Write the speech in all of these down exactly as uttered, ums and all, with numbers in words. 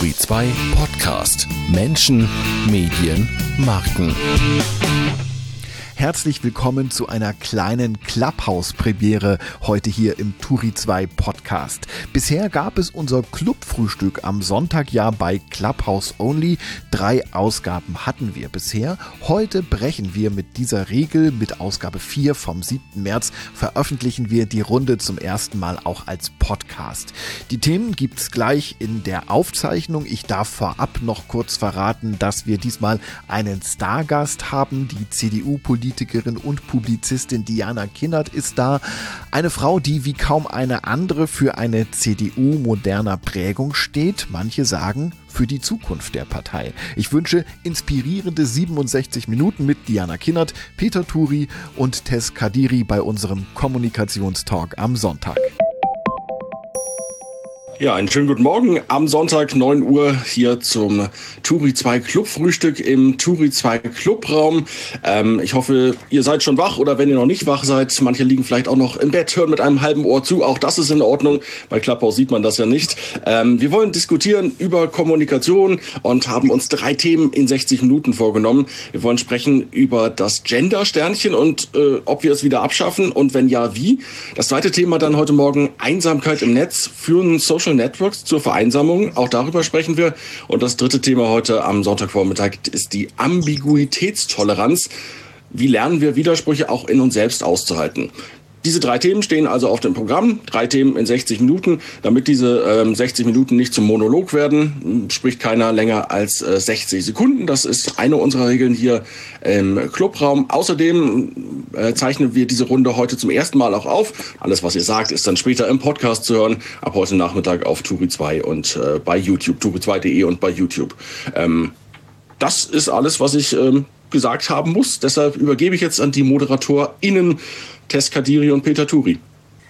Turi zwei Podcast. Menschen, Medien, Marken. Herzlich willkommen zu einer kleinen Clubhouse-Premiere heute hier im Turi zwei Podcast. Bisher gab es unser Clubfrühstück am Sonntag ja bei Clubhouse Only. Drei Ausgaben hatten wir bisher. Heute brechen wir mit dieser Regel. Mit Ausgabe vier vom siebten März veröffentlichen wir die Runde zum ersten Mal auch als Podcast. Die Themen gibt's gleich in der Aufzeichnung. Ich darf vorab noch kurz verraten, dass wir diesmal einen Stargast haben. Die C D U-Politikerin und Publizistin Diana Kinnert ist da. Eine Frau, die wie kaum eine andere für eine C D U moderner Prägung steht. Manche sagen, für die Zukunft der Partei. Ich wünsche inspirierende siebenundsechzig Minuten mit Diana Kinnert, Peter Turi und Tess Kadiri bei unserem Kommunikationstalk am Sonntag. Ja, einen schönen guten Morgen am Sonntag neun Uhr hier zum Turi zwei Clubfrühstück im Turi zwei Clubraum. Ähm, ich hoffe, ihr seid schon wach oder wenn ihr noch nicht wach seid, manche liegen vielleicht auch noch im Bett, hören mit einem halben Ohr zu. Auch das ist in Ordnung. Bei Clubhouse sieht man das ja nicht. Ähm, wir wollen diskutieren über Kommunikation und haben uns drei Themen in sechzig Minuten vorgenommen. Wir wollen sprechen über das Gender-Sternchen und äh, ob wir es wieder abschaffen und wenn ja, wie. Das zweite Thema dann heute Morgen Einsamkeit im Netz, führen Social Networks zur Vereinsamung, auch darüber sprechen wir. Und das dritte Thema heute am Sonntagvormittag ist die Ambiguitätstoleranz. Wie lernen wir Widersprüche auch in uns selbst auszuhalten? Diese drei Themen stehen also auf dem Programm, drei Themen in sechzig Minuten. Damit diese ähm, sechzig Minuten nicht zum Monolog werden, spricht keiner länger als äh, sechzig Sekunden. Das ist eine unserer Regeln hier im Clubraum. Außerdem äh, zeichnen wir diese Runde heute zum ersten Mal auch auf. Alles, was ihr sagt, ist dann später im Podcast zu hören. Ab heute Nachmittag auf Turi zwei und äh, bei YouTube, turi zwei punkt de und bei YouTube. Ähm, das ist alles, was ich ähm, gesagt haben muss. Deshalb übergebe ich jetzt an die ModeratorInnen Tess Kadiri und Peter Turi.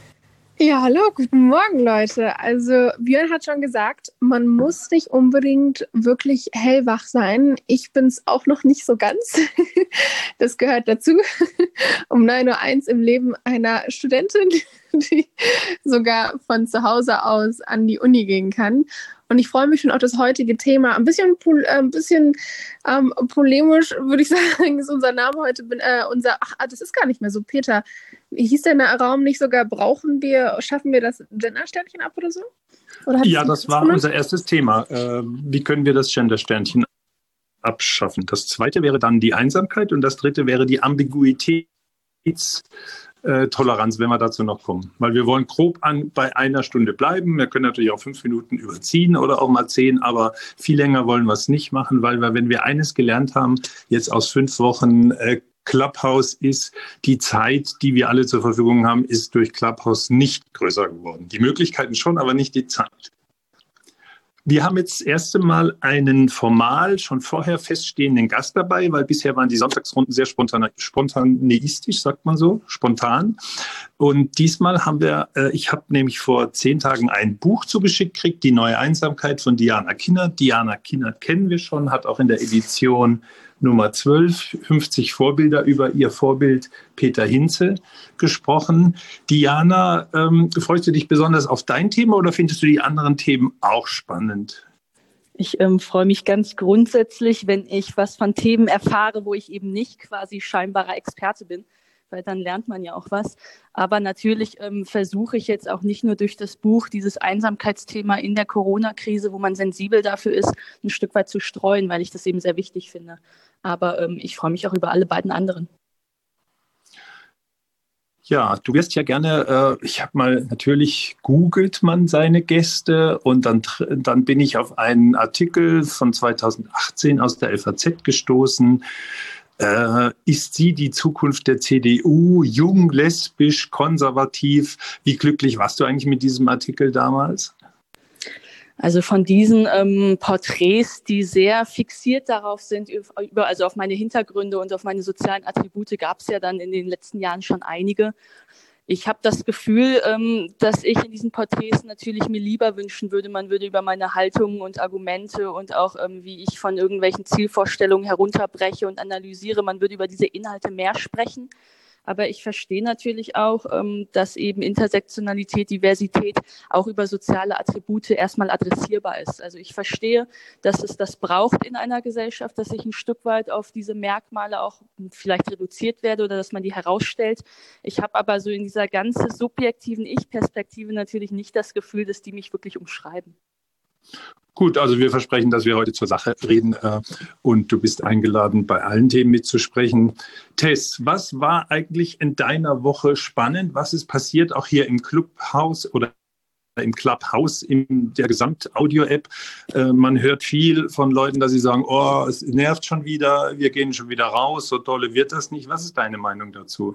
Ja, hallo, guten Morgen, Leute. Also Björn hat schon gesagt, man muss nicht unbedingt wirklich hellwach sein. Ich bin es auch noch nicht so ganz. Das gehört dazu. Um neun Uhr eins im Leben einer Studentin, die sogar von zu Hause aus an die Uni gehen kann. Und ich freue mich schon auf das heutige Thema. Ein bisschen, äh, ein bisschen ähm, polemisch, würde ich sagen, ist unser Name heute. Äh, unser, ach, das ist gar nicht mehr so. Peter, wie hieß der Raum nicht sogar, brauchen wir, schaffen wir das Gender-Sternchen ab oder so? Oder ja, das war unser erstes Thema. Äh, wie können wir das Gender-Sternchen abschaffen? Das zweite wäre dann die Einsamkeit und das dritte wäre die Ambiguitäts- Toleranz, wenn wir dazu noch kommen. Weil wir wollen grob an, bei einer Stunde bleiben. Wir können natürlich auch fünf Minuten überziehen oder auch mal zehn, aber viel länger wollen wir es nicht machen, weil wir, wenn wir eines gelernt haben, jetzt aus fünf Wochen äh, Clubhouse ist, die Zeit, die wir alle zur Verfügung haben, ist durch Clubhouse nicht größer geworden. Die Möglichkeiten schon, aber nicht die Zeit. Wir haben jetzt das erste Mal einen formal schon vorher feststehenden Gast dabei, weil bisher waren die Sonntagsrunden sehr spontan, spontaneistisch, sagt man so, spontan. Und diesmal haben wir, äh, ich habe nämlich vor zehn Tagen ein Buch zugeschickt gekriegt, Die neue Einsamkeit von Diana Kinnert. Diana Kinnert kennen wir schon, hat auch in der Edition Nummer zwölf, fünfzig Vorbilder über ihr Vorbild Peter Hinze gesprochen. Diana, ähm, freust du dich besonders auf dein Thema oder findest du die anderen Themen auch spannend? Ich ähm, freue mich ganz grundsätzlich, wenn ich was von Themen erfahre, wo ich eben nicht quasi scheinbarer Experte bin, weil dann lernt man ja auch was. Aber natürlich ähm, versuche ich jetzt auch nicht nur durch das Buch dieses Einsamkeitsthema in der Corona-Krise, wo man sensibel dafür ist, ein Stück weit zu streuen, weil ich das eben sehr wichtig finde. Aber ähm, ich freue mich auch über alle beiden anderen. Ja, du wirst ja gerne, äh, ich habe mal, natürlich googelt man seine Gäste und dann, dann bin ich auf einen Artikel von zweitausendachtzehn aus der F A Z gestoßen. Äh, ist sie die Zukunft der C D U, jung, lesbisch, konservativ? Wie glücklich warst du eigentlich mit diesem Artikel damals? Also von diesen ähm, Porträts, die sehr fixiert darauf sind, über, also auf meine Hintergründe und auf meine sozialen Attribute, gab es ja dann in den letzten Jahren schon einige. Ich habe das Gefühl, ähm, dass ich in diesen Porträts natürlich mir lieber wünschen würde, man würde über meine Haltungen und Argumente und auch ähm, wie ich von irgendwelchen Zielvorstellungen herunterbreche und analysiere, man würde über diese Inhalte mehr sprechen. Aber ich verstehe natürlich auch, ähm, dass eben Intersektionalität, Diversität auch über soziale Attribute erstmal adressierbar ist. Also ich verstehe, dass es das braucht in einer Gesellschaft, dass ich ein Stück weit auf diese Merkmale auch vielleicht reduziert werde oder dass man die herausstellt. Ich habe aber so in dieser ganzen subjektiven Ich-Perspektive natürlich nicht das Gefühl, dass die mich wirklich umschreiben. Gut, also wir versprechen, dass wir heute zur Sache reden äh, und du bist eingeladen, bei allen Themen mitzusprechen. Tess, was war eigentlich in deiner Woche spannend? Was ist passiert, auch hier im Clubhaus oder im Clubhouse in der Gesamt-Audio-App? Äh, man hört viel von Leuten, dass sie sagen, oh, es nervt schon wieder, wir gehen schon wieder raus, so dolle wird das nicht. Was ist deine Meinung dazu?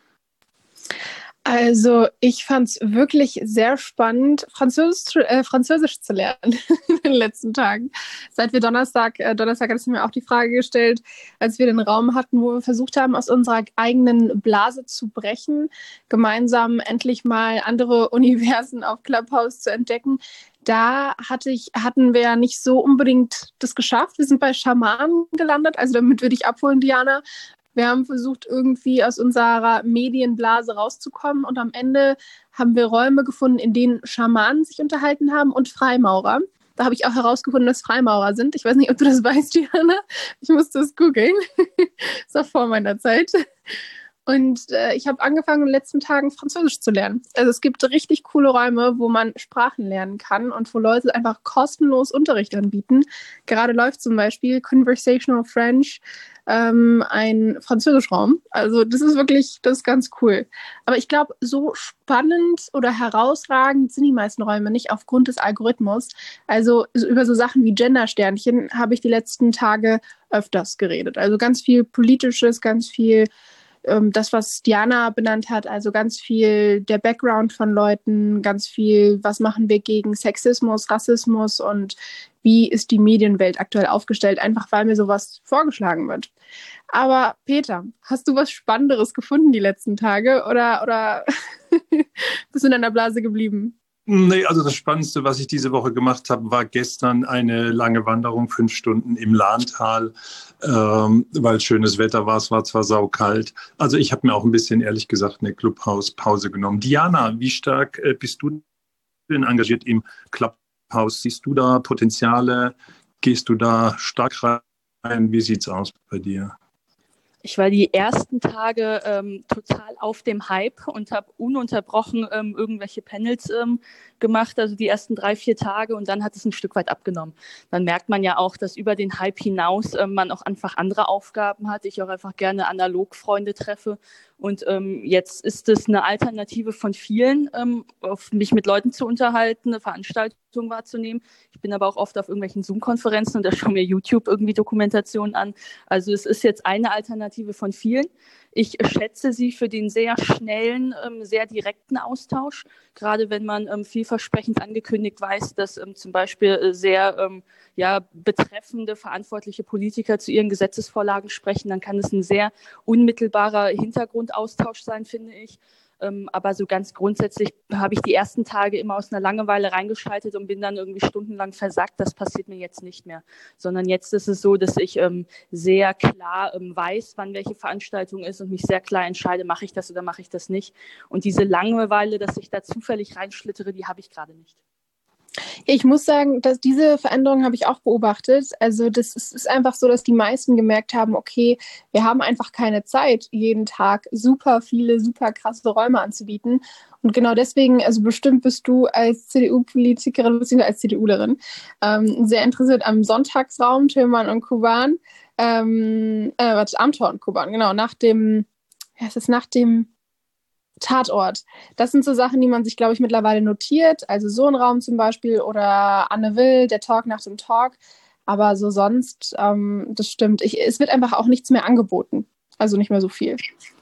Also ich fand es wirklich sehr spannend, Französisch, zu- äh, Französisch zu lernen in den letzten Tagen. Seit wir Donnerstag, äh, Donnerstag hat es mir auch die Frage gestellt, als wir den Raum hatten, wo wir versucht haben, aus unserer eigenen Blase zu brechen, gemeinsam endlich mal andere Universen auf Clubhouse zu entdecken. Da hatte ich, hatten wir nicht so unbedingt das geschafft. Wir sind bei Schamanen gelandet, also damit würde ich abholen, Diana. Wir haben versucht, irgendwie aus unserer Medienblase rauszukommen und am Ende haben wir Räume gefunden, in denen Schamanen sich unterhalten haben und Freimaurer. Da habe ich auch herausgefunden, dass Freimaurer sind. Ich weiß nicht, ob du das weißt, Diana. Ich musste es googeln. Das war vor meiner Zeit. Und äh, ich habe angefangen, in den letzten Tagen Französisch zu lernen. Also es gibt richtig coole Räume, wo man Sprachen lernen kann und wo Leute einfach kostenlos Unterricht anbieten. Gerade läuft zum Beispiel Conversational French, ähm, ein Französischraum. Also das ist wirklich, das ist ganz cool. Aber ich glaube, so spannend oder herausragend sind die meisten Räume nicht aufgrund des Algorithmus. Also so über so Sachen wie Gendersternchen habe ich die letzten Tage öfters geredet. Also ganz viel Politisches, ganz viel das, was Diana benannt hat, also ganz viel der Background von Leuten, ganz viel, was machen wir gegen Sexismus, Rassismus und wie ist die Medienwelt aktuell aufgestellt, einfach weil mir sowas vorgeschlagen wird. Aber Peter, hast du was Spannenderes gefunden die letzten Tage oder, oder bist du in deiner Blase geblieben? Nee, also das Spannendste, was ich diese Woche gemacht habe, war gestern eine lange Wanderung, fünf Stunden im Lahntal, ähm, weil schönes Wetter war. Es war zwar saukalt. Also ich habe mir auch ein bisschen, ehrlich gesagt, eine Clubhouse-Pause genommen. Diana, wie stark äh, bist du denn engagiert im Clubhouse? Siehst du da Potenziale? Gehst du da stark rein? Wie sieht's aus bei dir? Ich war die ersten Tage ähm, total auf dem Hype und habe ununterbrochen ähm, irgendwelche Panels ähm, gemacht, also die ersten drei, vier Tage und dann hat es ein Stück weit abgenommen. Dann merkt man ja auch, dass über den Hype hinaus ähm, man auch einfach andere Aufgaben hat. Ich auch einfach gerne analog Freunde treffe und ähm, jetzt ist es eine Alternative von vielen, ähm, auf mich mit Leuten zu unterhalten, eine Veranstaltung wahrzunehmen. Ich bin aber auch oft auf irgendwelchen Zoom-Konferenzen und da schaue mir YouTube irgendwie Dokumentationen an. Also es ist jetzt eine Alternative von vielen. Ich schätze sie für den sehr schnellen, ähm, sehr direkten Austausch. Gerade wenn man ähm, vielversprechend angekündigt weiß, dass ähm, zum Beispiel äh, sehr ähm, ja, betreffende, verantwortliche Politiker zu ihren Gesetzesvorlagen sprechen, dann kann es ein sehr unmittelbarer Hintergrundaustausch sein, finde ich. Ähm, aber so ganz grundsätzlich habe ich die ersten Tage immer aus einer Langeweile reingeschaltet und bin dann irgendwie stundenlang versackt. Das passiert mir jetzt nicht mehr. Sondern jetzt ist es so, dass ich ähm, sehr klar ähm, weiß, wann welche Veranstaltung ist und mich sehr klar entscheide, mache ich das oder mache ich das nicht. Und diese Langeweile, dass ich da zufällig reinschlittere, die habe ich gerade nicht. Ich muss sagen, dass diese Veränderung habe ich auch beobachtet. Also das ist, ist einfach so, dass die meisten gemerkt haben, okay, wir haben einfach keine Zeit, jeden Tag super viele, super krasse Räume anzubieten. Und genau deswegen, also bestimmt bist du als C D U-Politikerin bzw. als CDUlerin ähm, sehr interessiert am Sonntagsraum, Tillmann und Kuban. Ähm, äh, warte, Amthor und Kuban, genau, nach dem, ja, es ist nach dem Tatort. Das sind so Sachen, die man sich, glaube ich, mittlerweile notiert. Also so ein Raum zum Beispiel oder Anne Will, der Talk nach dem Talk. Aber so sonst, ähm, das stimmt. Ich, es wird einfach auch nichts mehr angeboten. Also nicht mehr so viel.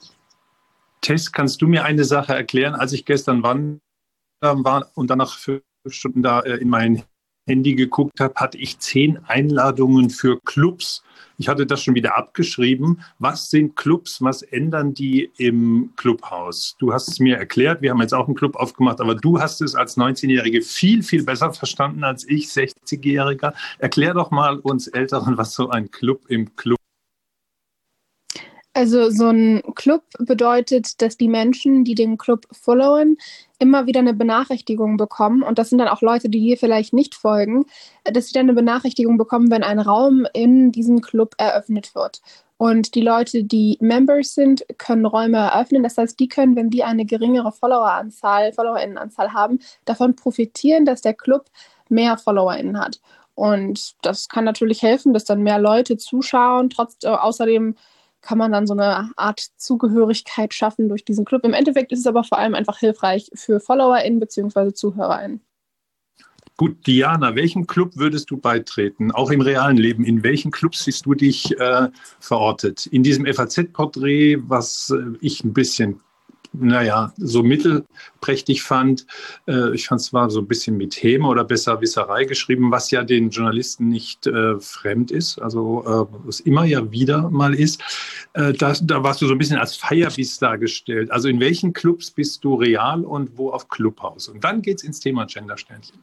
Tess, kannst du mir eine Sache erklären? Als ich gestern wandern war und dann nach fünf Stunden da äh, in mein Handy geguckt habe, hatte ich zehn Einladungen für Clubs. Ich hatte das schon wieder abgeschrieben. Was sind Clubs? Was ändern die im Clubhaus? Du hast es mir erklärt. Wir haben jetzt auch einen Club aufgemacht, aber du hast es als neunzehnjährige viel, viel besser verstanden als ich, sechzigjähriger. Erklär doch mal uns Älteren, was so ein Club im Club Also so ein Club bedeutet, dass die Menschen, die den Club followen, immer wieder eine Benachrichtigung bekommen. Und das sind dann auch Leute, die hier vielleicht nicht folgen, dass sie dann eine Benachrichtigung bekommen, wenn ein Raum in diesem Club eröffnet wird. Und die Leute, die Members sind, können Räume eröffnen. Das heißt, die können, wenn die eine geringere Followeranzahl, FollowerInnenanzahl haben, davon profitieren, dass der Club mehr FollowerInnen hat. Und das kann natürlich helfen, dass dann mehr Leute zuschauen. Trotz, äh, außerdem kann man dann so eine Art Zugehörigkeit schaffen durch diesen Club. Im Endeffekt ist es aber vor allem einfach hilfreich für FollowerInnen bzw. ZuhörerInnen. Gut, Diana, welchem Club würdest du beitreten, auch im realen Leben? In welchen Clubs siehst du dich äh, verortet? In diesem F A Z-Porträt, was äh, ich ein bisschen, naja, so mittelprächtig fand. Äh, ich fand es zwar so ein bisschen mit Häme oder Besserwisserei geschrieben, was ja den Journalisten nicht äh, fremd ist, also äh, was immer ja wieder mal ist. Äh, das, da warst du so ein bisschen als Firebeast dargestellt. Also in welchen Clubs bist du real und wo auf Clubhouse? Und dann geht es ins Thema Gendersternchen.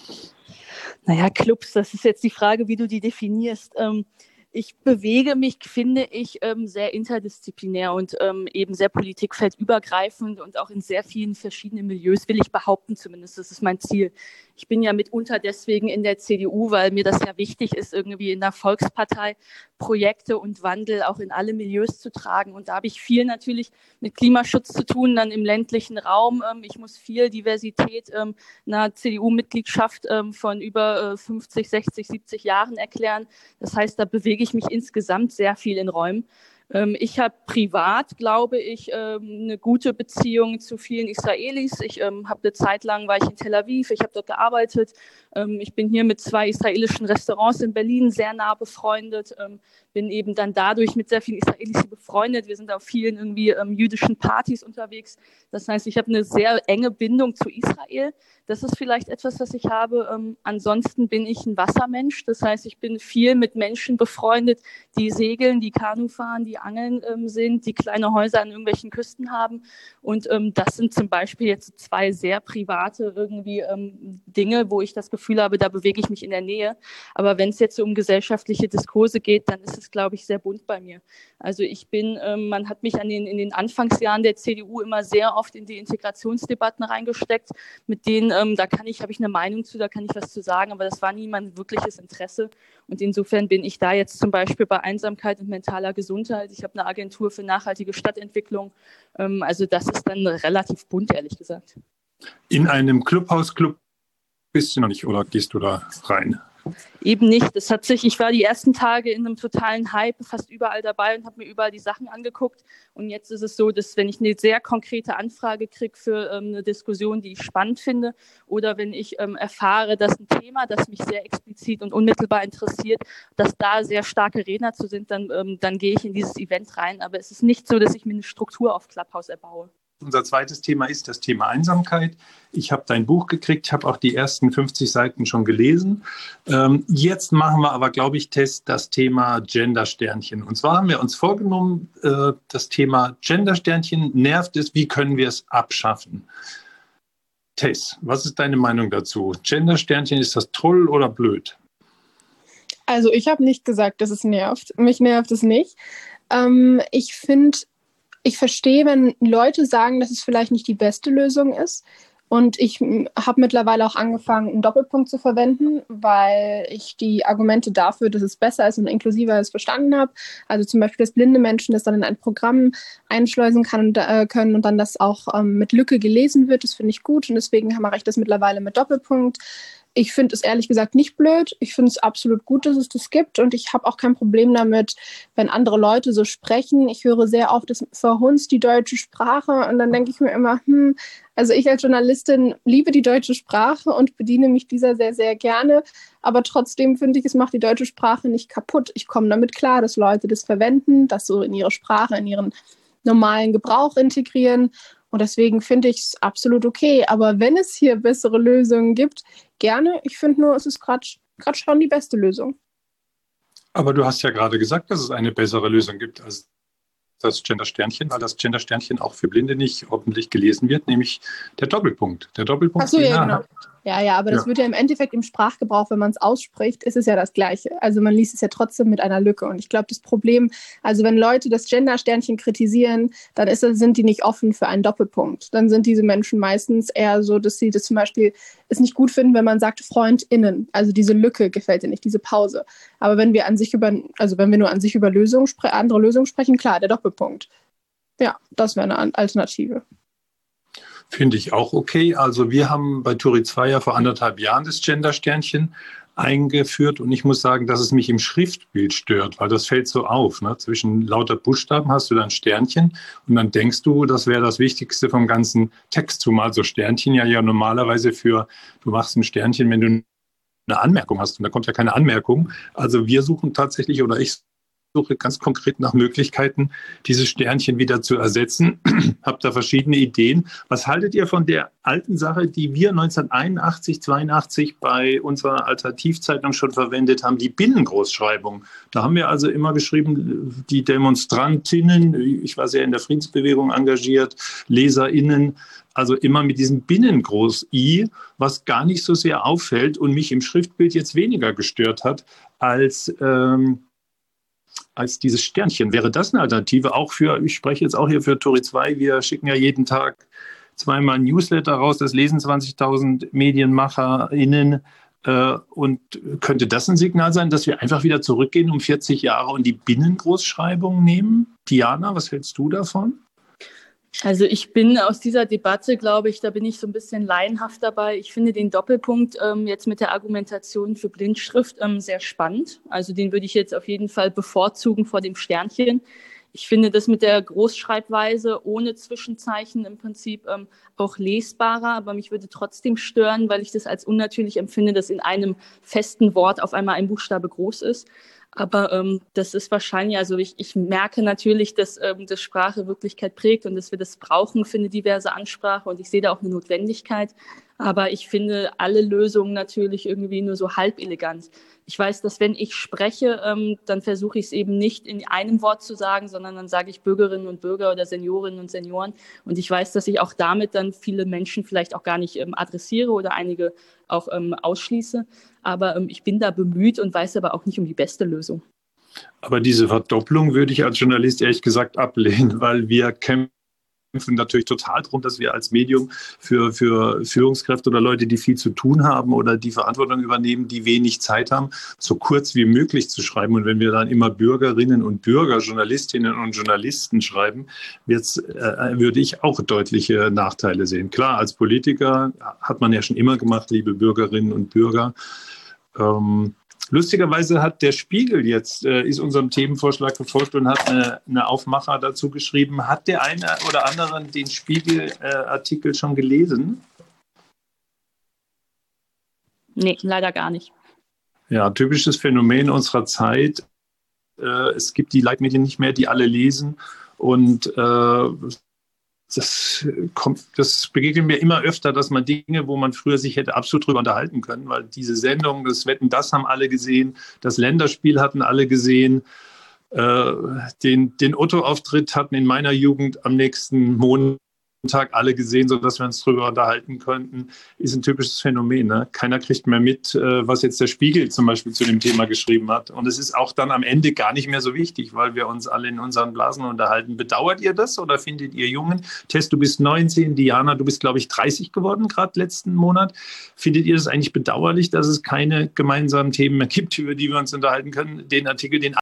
Naja, Clubs, das ist jetzt die Frage, wie du die definierst. Ähm, ich bewege mich, finde ich, ähm, sehr interdisziplinär und ähm, eben sehr politikfeldübergreifend und auch in sehr vielen verschiedenen Milieus, will ich behaupten zumindest. Das ist mein Ziel. Ich bin ja mitunter deswegen in der C D U, weil mir das ja wichtig ist, irgendwie in der Volkspartei Projekte und Wandel auch in alle Milieus zu tragen. Und da habe ich viel natürlich mit Klimaschutz zu tun, dann im ländlichen Raum. Ich muss viel Diversität einer C D U-Mitgliedschaft von über fünfzig, sechzig, siebzig Jahren erklären. Das heißt, da bewege ich mich insgesamt sehr viel in Räumen. Ich habe privat, glaube ich, eine gute Beziehung zu vielen Israelis. Ich habe eine Zeit lang, war ich in Tel Aviv, ich habe dort gearbeitet. Ich bin hier mit zwei israelischen Restaurants in Berlin sehr nah befreundet. Bin eben dann dadurch mit sehr vielen Israelis befreundet. Wir sind auf vielen irgendwie ähm, jüdischen Partys unterwegs. Das heißt, ich habe eine sehr enge Bindung zu Israel. Das ist vielleicht etwas, was ich habe. Ähm, ansonsten bin ich ein Wassermensch. Das heißt, ich bin viel mit Menschen befreundet, die segeln, die Kanu fahren, die angeln ähm, sind, die kleine Häuser an irgendwelchen Küsten haben. Und ähm, das sind zum Beispiel jetzt zwei sehr private irgendwie ähm, Dinge, wo ich das Gefühl habe, da bewege ich mich in der Nähe. Aber wenn es jetzt so um gesellschaftliche Diskurse geht, dann ist es, glaube ich, sehr bunt bei mir. Also ich bin, ähm, man hat mich an den, in den Anfangsjahren der C D U immer sehr oft in die Integrationsdebatten reingesteckt, mit denen, ähm, da kann ich, habe ich eine Meinung zu, da kann ich was zu sagen, aber das war nie mein wirkliches Interesse. Und insofern bin ich da jetzt zum Beispiel bei Einsamkeit und mentaler Gesundheit. Ich habe eine Agentur für nachhaltige Stadtentwicklung. Ähm, also das ist dann relativ bunt, ehrlich gesagt. In einem Clubhouse-Club bist du noch nicht, oder gehst du da rein? Eben nicht. Das hat sich, ich war die ersten Tage in einem totalen Hype, fast überall dabei und habe mir überall die Sachen angeguckt. Und jetzt ist es so, dass wenn ich eine sehr konkrete Anfrage kriege für ähm, eine Diskussion, die ich spannend finde, oder wenn ich ähm, erfahre, dass ein Thema, das mich sehr explizit und unmittelbar interessiert, dass da sehr starke Redner zu sind, dann, ähm, dann gehe ich in dieses Event rein. Aber es ist nicht so, dass ich mir eine Struktur auf Clubhouse erbaue. Unser zweites Thema ist das Thema Einsamkeit. Ich habe dein Buch gekriegt, ich habe auch die ersten fünfzig Seiten schon gelesen. Ähm, jetzt machen wir aber, glaube ich, Test das Thema Gendersternchen. Und zwar haben wir uns vorgenommen, äh, das Thema Gendersternchen nervt es, wie können wir es abschaffen? Tess, was ist deine Meinung dazu? Gendersternchen, ist das toll oder blöd? Also ich habe nicht gesagt, dass es nervt. Mich nervt es nicht. Ähm, ich finde, Ich verstehe, wenn Leute sagen, dass es vielleicht nicht die beste Lösung ist. Und ich habe mittlerweile auch angefangen, einen Doppelpunkt zu verwenden, weil ich die Argumente dafür, dass es besser ist und inklusiver ist, verstanden habe. Also zum Beispiel, dass blinde Menschen das dann in ein Programm einschleusen kann und, äh, können und dann das auch ähm, mit Lücke gelesen wird. Das finde ich gut und deswegen mache ich das mittlerweile mit Doppelpunkt. Ich finde es ehrlich gesagt nicht blöd. Ich finde es absolut gut, dass es das gibt. Und ich habe auch kein Problem damit, wenn andere Leute so sprechen. Ich höre sehr oft, es verhunzt die deutsche Sprache. Und dann denke ich mir immer, hm, also ich als Journalistin liebe die deutsche Sprache und bediene mich dieser sehr, sehr gerne. Aber trotzdem finde ich, es macht die deutsche Sprache nicht kaputt. Ich komme damit klar, dass Leute das verwenden, das so in ihre Sprache, in ihren normalen Gebrauch integrieren. Und deswegen finde ich es absolut okay. Aber wenn es hier bessere Lösungen gibt, gerne. Ich finde nur, es ist gerade schon die beste Lösung. Aber du hast ja gerade gesagt, dass es eine bessere Lösung gibt als das Gendersternchen, weil das Gendersternchen auch für Blinde nicht hoffentlich gelesen wird, nämlich der Doppelpunkt. Der Doppelpunkt. Ach so, ja, genau. Ja, ja, aber das Ja. wird ja im Endeffekt im Sprachgebrauch, wenn man es ausspricht, ist es ja das Gleiche. Also man liest es ja trotzdem mit einer Lücke. Und ich glaube, das Problem, also wenn Leute das Gender-Sternchen kritisieren, dann ist, das- sind die nicht offen für einen Doppelpunkt. Dann sind diese Menschen meistens eher so, dass sie das zum Beispiel es nicht gut finden, wenn man sagt FreundInnen. Also diese Lücke gefällt dir nicht, diese Pause. Aber wenn wir an sich über, also wenn wir nur an sich über Lösungen spre- andere Lösungen sprechen, klar, der Doppelpunkt. Ja, das wäre eine An- Alternative. Finde ich auch okay. Also wir haben bei Turi zwei ja vor anderthalb Jahren das Gender-Sternchen eingeführt und ich muss sagen, dass es mich im Schriftbild stört, weil das fällt so auf. Ne? Zwischen lauter Buchstaben hast du dann Sternchen und dann denkst du, das wäre das Wichtigste vom ganzen Text, zumal so Sternchen ja, ja normalerweise für, du machst ein Sternchen, wenn du eine Anmerkung hast und da kommt ja keine Anmerkung. Also wir suchen tatsächlich oder ich suche ganz konkret nach Möglichkeiten, dieses Sternchen wieder zu ersetzen. Habt da verschiedene Ideen. Was haltet ihr von der alten Sache, die wir neunzehnhunderteinundachtzig, zweiundachtzig bei unserer Alternativzeitung schon verwendet haben, die Binnengroßschreibung? Da haben wir also immer geschrieben, die Demonstrantinnen, ich war sehr in der Friedensbewegung engagiert, LeserInnen, also immer mit diesem Binnengroß-I, was gar nicht so sehr auffällt und mich im Schriftbild jetzt weniger gestört hat als ähm, als dieses Sternchen. Wäre das eine Alternative auch für, ich spreche jetzt auch hier für Turi zwei, wir schicken ja jeden Tag zweimal ein Newsletter raus, das lesen zwanzigtausend MedienmacherInnen äh, und könnte das ein Signal sein, dass wir einfach wieder zurückgehen um vierzig Jahre und die Binnengroßschreibung nehmen? Diana, was hältst du davon? Also ich bin aus dieser Debatte, glaube ich, da bin ich so ein bisschen laienhaft dabei. Ich finde den Doppelpunkt ähm, jetzt mit der Argumentation für Blindschrift ähm, sehr spannend. Also den würde ich jetzt auf jeden Fall bevorzugen vor dem Sternchen. Ich finde das mit der Großschreibweise ohne Zwischenzeichen im Prinzip ähm, auch lesbarer, aber mich würde trotzdem stören, weil ich das als unnatürlich empfinde, dass in einem festen Wort auf einmal ein Buchstabe groß ist. Aber ähm, das ist wahrscheinlich, also ich, ich merke natürlich, dass ähm, das Sprache Wirklichkeit prägt und dass wir das brauchen für eine diverse Ansprache und ich sehe da auch eine Notwendigkeit. Aber ich finde alle Lösungen natürlich irgendwie nur so halb elegant. Ich weiß, dass wenn ich spreche, ähm, dann versuche ich es eben nicht in einem Wort zu sagen, sondern dann sage ich Bürgerinnen und Bürger oder Seniorinnen und Senioren. Und ich weiß, dass ich auch damit dann viele Menschen vielleicht auch gar nicht ähm, adressiere oder einige auch ähm, ausschließe. Aber ähm, ich bin da bemüht und weiß aber auch nicht um die beste Lösung. Aber diese Verdopplung würde ich als Journalist ehrlich gesagt ablehnen, weil wir kämpfen natürlich total darum, dass wir als Medium für, für Führungskräfte oder Leute, die viel zu tun haben oder die Verantwortung übernehmen, die wenig Zeit haben, so kurz wie möglich zu schreiben. Und wenn wir dann immer Bürgerinnen und Bürger, Journalistinnen und Journalisten schreiben, wird's, äh, würde ich auch deutliche Nachteile sehen. Klar, als Politiker hat man ja schon immer gemacht, liebe Bürgerinnen und Bürger. Ähm, Lustigerweise hat der Spiegel jetzt, äh, ist unserem Themenvorschlag gefolgt und hat eine, eine Aufmacher dazu geschrieben. Hat der eine oder andere den Spiegel-Artikel äh, schon gelesen? Nee, leider gar nicht. Ja, typisches Phänomen unserer Zeit. Äh, es gibt die Leitmedien nicht mehr, die alle lesen und äh, Das, kommt, das begegnet mir immer öfter, dass man Dinge, wo man früher sich hätte absolut drüber unterhalten können, weil diese Sendung, das Wetten, das haben alle gesehen, das Länderspiel hatten alle gesehen, äh, den, den Otto-Auftritt hatten in meiner Jugend am nächsten Montag alle gesehen, sodass wir uns drüber unterhalten könnten, ist ein typisches Phänomen. Ne? Keiner kriegt mehr mit, äh, was jetzt der Spiegel zum Beispiel zu dem Thema geschrieben hat. Und es ist auch dann am Ende gar nicht mehr so wichtig, weil wir uns alle in unseren Blasen unterhalten. Bedauert ihr das oder findet ihr Jungen? Tess, du bist neunzehn, Diana, du bist, glaube ich, dreißig geworden, gerade letzten Monat. Findet ihr das eigentlich bedauerlich, dass es keine gemeinsamen Themen mehr gibt, über die wir uns unterhalten können? Den Artikel, den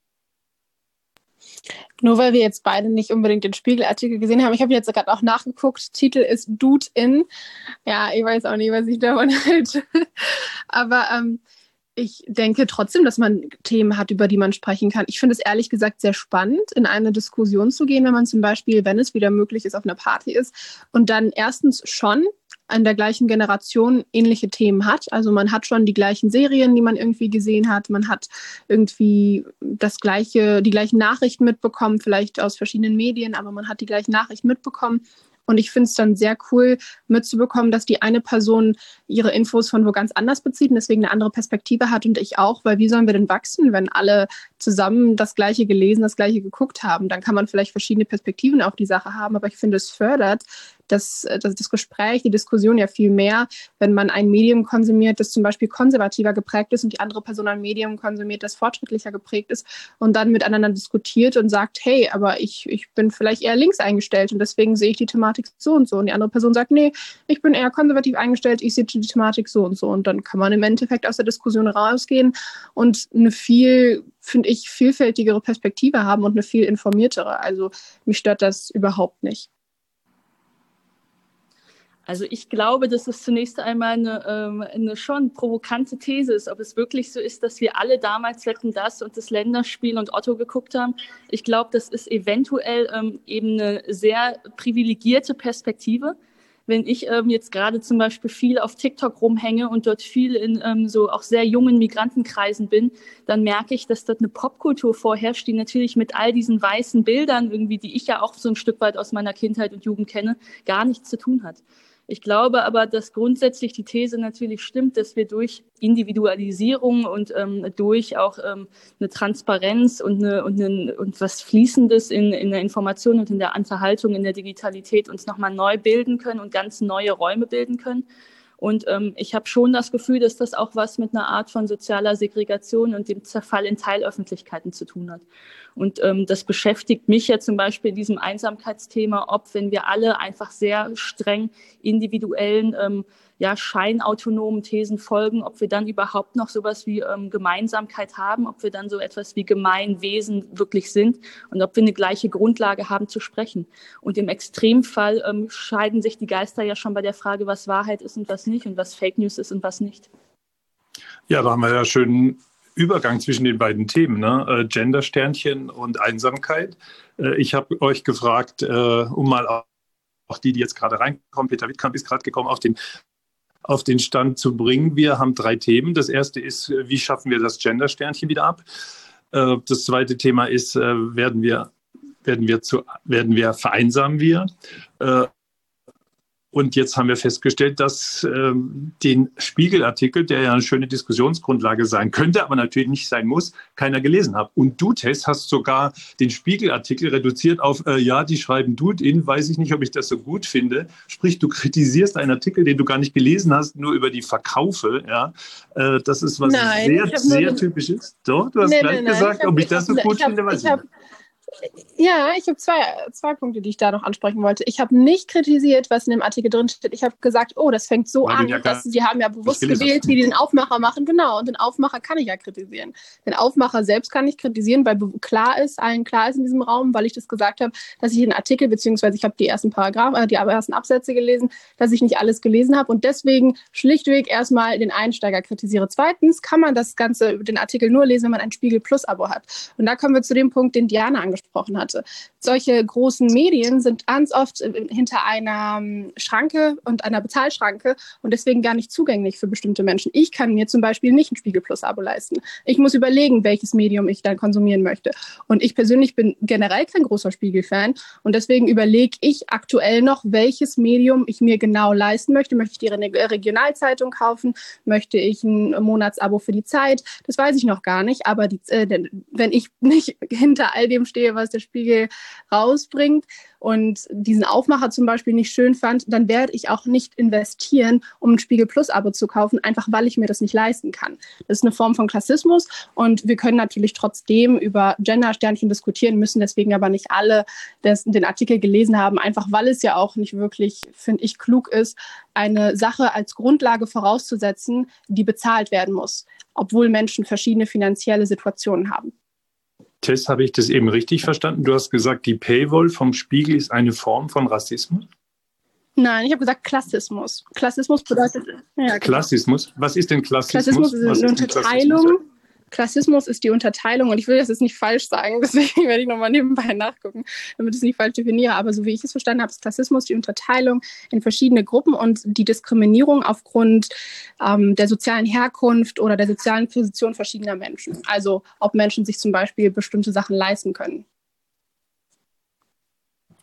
Nur weil wir jetzt beide nicht unbedingt den Spiegelartikel gesehen haben. Ich habe jetzt gerade auch nachgeguckt. Titel ist Dude in. Ja, ich weiß auch nicht, was ich davon halte. Aber ähm, ich denke trotzdem, dass man Themen hat, über die man sprechen kann. Ich finde es ehrlich gesagt sehr spannend, in eine Diskussion zu gehen, wenn man zum Beispiel, wenn es wieder möglich ist, auf einer Party ist und dann erstens schon an der gleichen Generation ähnliche Themen hat. Also man hat schon die gleichen Serien, die man irgendwie gesehen hat. Man hat irgendwie das gleiche, die gleichen Nachrichten mitbekommen, vielleicht aus verschiedenen Medien, aber man hat die gleichen Nachrichten mitbekommen. Und ich finde es dann sehr cool mitzubekommen, dass die eine Person ihre Infos von wo ganz anders bezieht und deswegen eine andere Perspektive hat und ich auch, weil wie sollen wir denn wachsen, wenn alle zusammen das Gleiche gelesen, das Gleiche geguckt haben? Dann kann man vielleicht verschiedene Perspektiven auf die Sache haben, aber ich finde, es fördert das, das, das Gespräch, die Diskussion ja viel mehr, wenn man ein Medium konsumiert, das zum Beispiel konservativer geprägt ist und die andere Person ein Medium konsumiert, das fortschrittlicher geprägt ist und dann miteinander diskutiert und sagt, hey, aber ich, ich bin vielleicht eher links eingestellt und deswegen sehe ich die Thematik so und so. Und die andere Person sagt, nee, ich bin eher konservativ eingestellt, ich sehe die Thematik so und so. Und dann kann man im Endeffekt aus der Diskussion rausgehen und eine viel, finde ich, vielfältigere Perspektive haben und eine viel informiertere. Also mich stört das überhaupt nicht. Also ich glaube, dass es zunächst einmal eine, ähm, eine schon provokante These ist, ob es wirklich so ist, dass wir alle damals Wetten, das und das Länderspiel und Otto geguckt haben. Ich glaube, das ist eventuell ähm, eben eine sehr privilegierte Perspektive. Wenn ich ähm, jetzt gerade zum Beispiel viel auf TikTok rumhänge und dort viel in ähm, so auch sehr jungen Migrantenkreisen bin, dann merke ich, dass dort eine Popkultur vorherrscht, die natürlich mit all diesen weißen Bildern irgendwie, die ich ja auch so ein Stück weit aus meiner Kindheit und Jugend kenne, gar nichts zu tun hat. Ich glaube aber, dass grundsätzlich die These natürlich stimmt, dass wir durch Individualisierung und ähm, durch auch ähm, eine Transparenz und, eine, und, eine, und was Fließendes in, in der Information und in der Unterhaltung, in der Digitalität uns nochmal neu bilden können und ganz neue Räume bilden können. Und ähm, ich habe schon das Gefühl, dass das auch was mit einer Art von sozialer Segregation und dem Zerfall in Teilöffentlichkeiten zu tun hat. Und ähm, das beschäftigt mich ja zum Beispiel in diesem Einsamkeitsthema, ob, wenn wir alle einfach sehr streng individuellen, ähm, ja, scheinautonomen Thesen folgen, ob wir dann überhaupt noch sowas wie ähm, Gemeinsamkeit haben, ob wir dann so etwas wie Gemeinwesen wirklich sind und ob wir eine gleiche Grundlage haben zu sprechen. Und im Extremfall ähm, scheiden sich die Geister ja schon bei der Frage, was Wahrheit ist und was nicht und was Fake News ist und was nicht. Ja, da haben wir ja schön Übergang zwischen den beiden Themen, ne? äh, Gender-Sternchen und Einsamkeit. Äh, ich habe euch gefragt, äh, um mal auch, auch die, die jetzt gerade reinkommen, Peter Wittkamp ist gerade gekommen, auf den, auf den Stand zu bringen. Wir haben drei Themen. Das erste ist, wie schaffen wir das Gender-Sternchen wieder ab? Äh, das zweite Thema ist, äh, werden wir, werden wir, zu, werden wir vereinsamen wir? Äh, Und jetzt haben wir festgestellt, dass ähm, den Spiegelartikel, der ja eine schöne Diskussionsgrundlage sein könnte, aber natürlich nicht sein muss, keiner gelesen hat. Und du, Tess, hast sogar den Spiegelartikel reduziert auf, äh, ja, die schreiben Dude in, weiß ich nicht, ob ich das so gut finde. Sprich, du kritisierst einen Artikel, den du gar nicht gelesen hast, nur über die Verkaufe. Ja, äh, das ist was nein, sehr, sehr typisch ist. Doch, du hast nein, gleich nein, gesagt, nein, ob ich, ich das hab, so gut ich hab, finde, weiß ich hab, ich nicht. Ja, ich habe zwei, zwei Punkte, die ich da noch ansprechen wollte. Ich habe nicht kritisiert, was in dem Artikel drin steht. Ich habe gesagt, oh, das fängt so Weil an, ja dass sie haben ja bewusst gewählt, hast. wie die den Aufmacher machen. Genau, und den Aufmacher kann ich ja kritisieren. Den Aufmacher selbst kann ich kritisieren, weil klar ist, allen klar ist in diesem Raum, weil ich das gesagt habe, dass ich den Artikel, beziehungsweise ich habe die ersten Paragraphen, äh, die ersten Absätze gelesen, dass ich nicht alles gelesen habe und deswegen schlichtweg erstmal den Einsteiger kritisiere. Zweitens kann man das Ganze, den Artikel nur lesen, wenn man ein Spiegel Plus Abo hat. Und da kommen wir zu dem Punkt, den Diana angesprochen hatte. Solche großen Medien sind ganz oft hinter einer Schranke und einer Bezahlschranke und deswegen gar nicht zugänglich für bestimmte Menschen. Ich kann mir zum Beispiel nicht ein Spiegel Plus Abo leisten. Ich muss überlegen, welches Medium ich dann konsumieren möchte. Und ich persönlich bin generell kein großer Spiegel-Fan und deswegen überlege ich aktuell noch, welches Medium ich mir genau leisten möchte. Möchte ich die Regionalzeitung kaufen? Möchte ich ein Monatsabo für die Zeit? Das weiß ich noch gar nicht, aber die, äh, wenn ich nicht hinter all dem stehe, was der Spiegel rausbringt und diesen Aufmacher zum Beispiel nicht schön fand, dann werde ich auch nicht investieren, um ein Spiegel Plus Abo zu kaufen, einfach weil ich mir das nicht leisten kann. Das ist eine Form von Klassismus und wir können natürlich trotzdem über Gender-Sternchen diskutieren, müssen deswegen aber nicht alle das, den Artikel gelesen haben, einfach weil es ja auch nicht wirklich, finde ich, klug ist, eine Sache als Grundlage vorauszusetzen, die bezahlt werden muss, obwohl Menschen verschiedene finanzielle Situationen haben. Tess, habe ich das eben richtig verstanden? Du hast gesagt, die Paywall vom Spiegel ist eine Form von Rassismus? Nein, ich habe gesagt Klassismus. Klassismus bedeutet... Ja, genau. Klassismus? Was ist denn Klassismus? Klassismus ist Was eine ist Unterteilung. Klassismus? Klassismus ist die Unterteilung und ich will das jetzt nicht falsch sagen, deswegen werde ich nochmal nebenbei nachgucken, damit ich es nicht falsch definiere, aber so wie ich es verstanden habe, ist Klassismus die Unterteilung in verschiedene Gruppen und die Diskriminierung aufgrund ähm, der sozialen Herkunft oder der sozialen Position verschiedener Menschen. Also ob Menschen sich zum Beispiel bestimmte Sachen leisten können.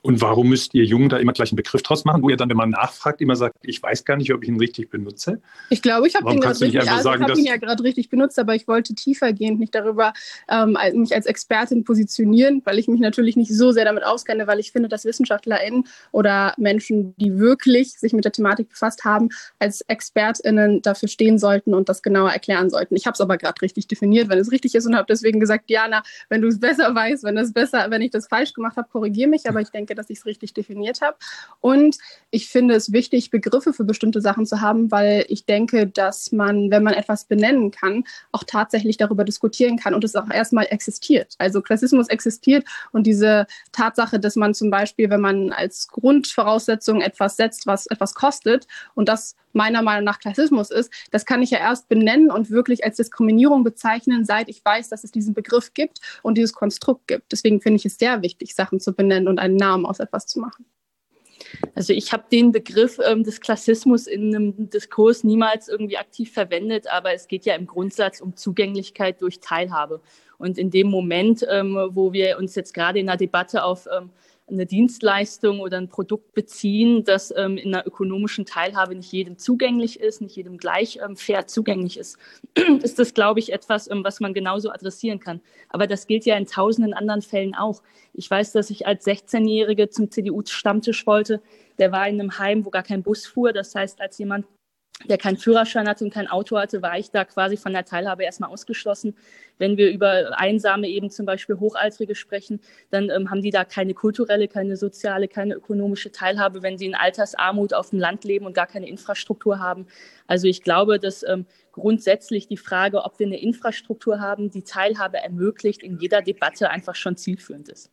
Und warum müsst ihr Jungen da immer gleich einen Begriff draus machen, wo ihr dann, wenn man nachfragt, immer sagt, ich weiß gar nicht, ob ich ihn richtig benutze? Ich glaube, ich habe ihn, kannst du nicht richtig, einfach also sagen, ich hab dass ihn ja gerade richtig benutzt, aber ich wollte tiefergehend nicht darüber ähm, mich als Expertin positionieren, weil ich mich natürlich nicht so sehr damit auskenne, weil ich finde, dass WissenschaftlerInnen oder Menschen, die wirklich sich mit der Thematik befasst haben, als ExpertInnen dafür stehen sollten und das genauer erklären sollten. Ich habe es aber gerade richtig definiert, wenn es richtig ist, und habe deswegen gesagt, Diana, wenn du es besser weißt, wenn das besser, wenn ich das falsch gemacht habe, korrigiere mich, aber ich denke, dass ich es richtig definiert habe. Und ich finde es wichtig, Begriffe für bestimmte Sachen zu haben, weil ich denke, dass man, wenn man etwas benennen kann, auch tatsächlich darüber diskutieren kann und es auch erstmal existiert. Also Klassismus existiert, und diese Tatsache, dass man zum Beispiel, wenn man als Grundvoraussetzung etwas setzt, was etwas kostet, und das meiner Meinung nach Klassismus ist, das kann ich ja erst benennen und wirklich als Diskriminierung bezeichnen, seit ich weiß, dass es diesen Begriff gibt und dieses Konstrukt gibt. Deswegen finde ich es sehr wichtig, Sachen zu benennen und einen Namen aus etwas zu machen. Also ich habe den Begriff ähm, des Klassismus in einem Diskurs niemals irgendwie aktiv verwendet, aber es geht ja im Grundsatz um Zugänglichkeit durch Teilhabe. Und in dem Moment, ähm, wo wir uns jetzt gerade in einer Debatte auf ähm, eine Dienstleistung oder ein Produkt beziehen, das ähm, in einer ökonomischen Teilhabe nicht jedem zugänglich ist, nicht jedem gleich ähm, fair zugänglich ist, ist das, glaube ich, etwas, ähm, was man genauso adressieren kann. Aber das gilt ja in tausenden anderen Fällen auch. Ich weiß, dass ich als sechzehnjährige zum C D U-Stammtisch wollte. Der war in einem Heim, wo gar kein Bus fuhr. Das heißt, als jemand, der keinen Führerschein hatte und kein Auto hatte, war ich da quasi von der Teilhabe erstmal ausgeschlossen. Wenn wir über Einsame, eben zum Beispiel Hochaltrige sprechen, dann ähm, haben die da keine kulturelle, keine soziale, keine ökonomische Teilhabe, wenn sie in Altersarmut auf dem Land leben und gar keine Infrastruktur haben. Also ich glaube, dass ähm, grundsätzlich die Frage, ob wir eine Infrastruktur haben, die Teilhabe ermöglicht, in jeder Debatte einfach schon zielführend ist.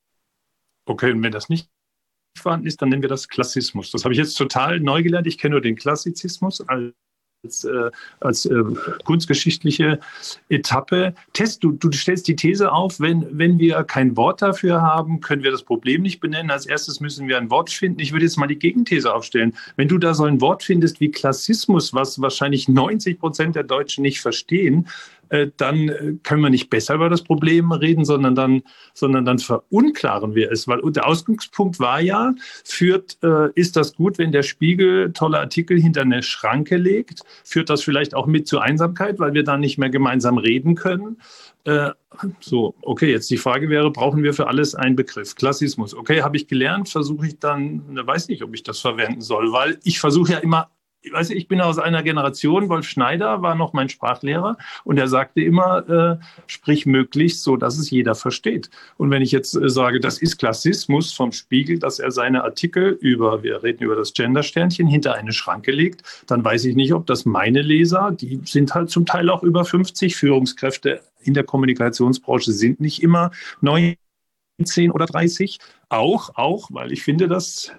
Okay, und wenn das nicht vorhanden ist, dann nennen wir das Klassismus. Das habe ich jetzt total neu gelernt. Ich kenne nur den Klassizismus als, äh, als äh, kunstgeschichtliche Etappe. Test, du, du stellst die These auf, wenn, wenn wir kein Wort dafür haben, können wir das Problem nicht benennen. Als erstes müssen wir ein Wort finden. Ich würde jetzt mal die Gegenthese aufstellen. Wenn du da so ein Wort findest wie Klassismus, was wahrscheinlich neunzig Prozent der Deutschen nicht verstehen, dann können wir nicht besser über das Problem reden, sondern dann, sondern dann verunklaren wir es. Weil der Ausgangspunkt war ja, führt, äh, ist das gut, wenn der Spiegel tolle Artikel hinter eine Schranke legt? Führt das vielleicht auch mit zur Einsamkeit, weil wir dann nicht mehr gemeinsam reden können? Äh, so, okay, jetzt die Frage wäre, brauchen wir für alles einen Begriff? Klassismus. Okay, habe ich gelernt, versuche ich dann, ne, weiß nicht, ob ich das verwenden soll, weil ich versuche ja immer, Ich weiß, ich bin aus einer Generation, Wolf Schneider war noch mein Sprachlehrer, und er sagte immer, äh, sprich möglichst so, dass es jeder versteht. Und wenn ich jetzt äh, sage, das ist Klassismus vom Spiegel, dass er seine Artikel über, wir reden über das Gendersternchen, hinter eine Schranke legt, dann weiß ich nicht, ob das meine Leser, die sind halt zum Teil auch über fünfzig, Führungskräfte in der Kommunikationsbranche sind nicht immer neunzehn oder dreißig, auch, auch, weil ich finde, dass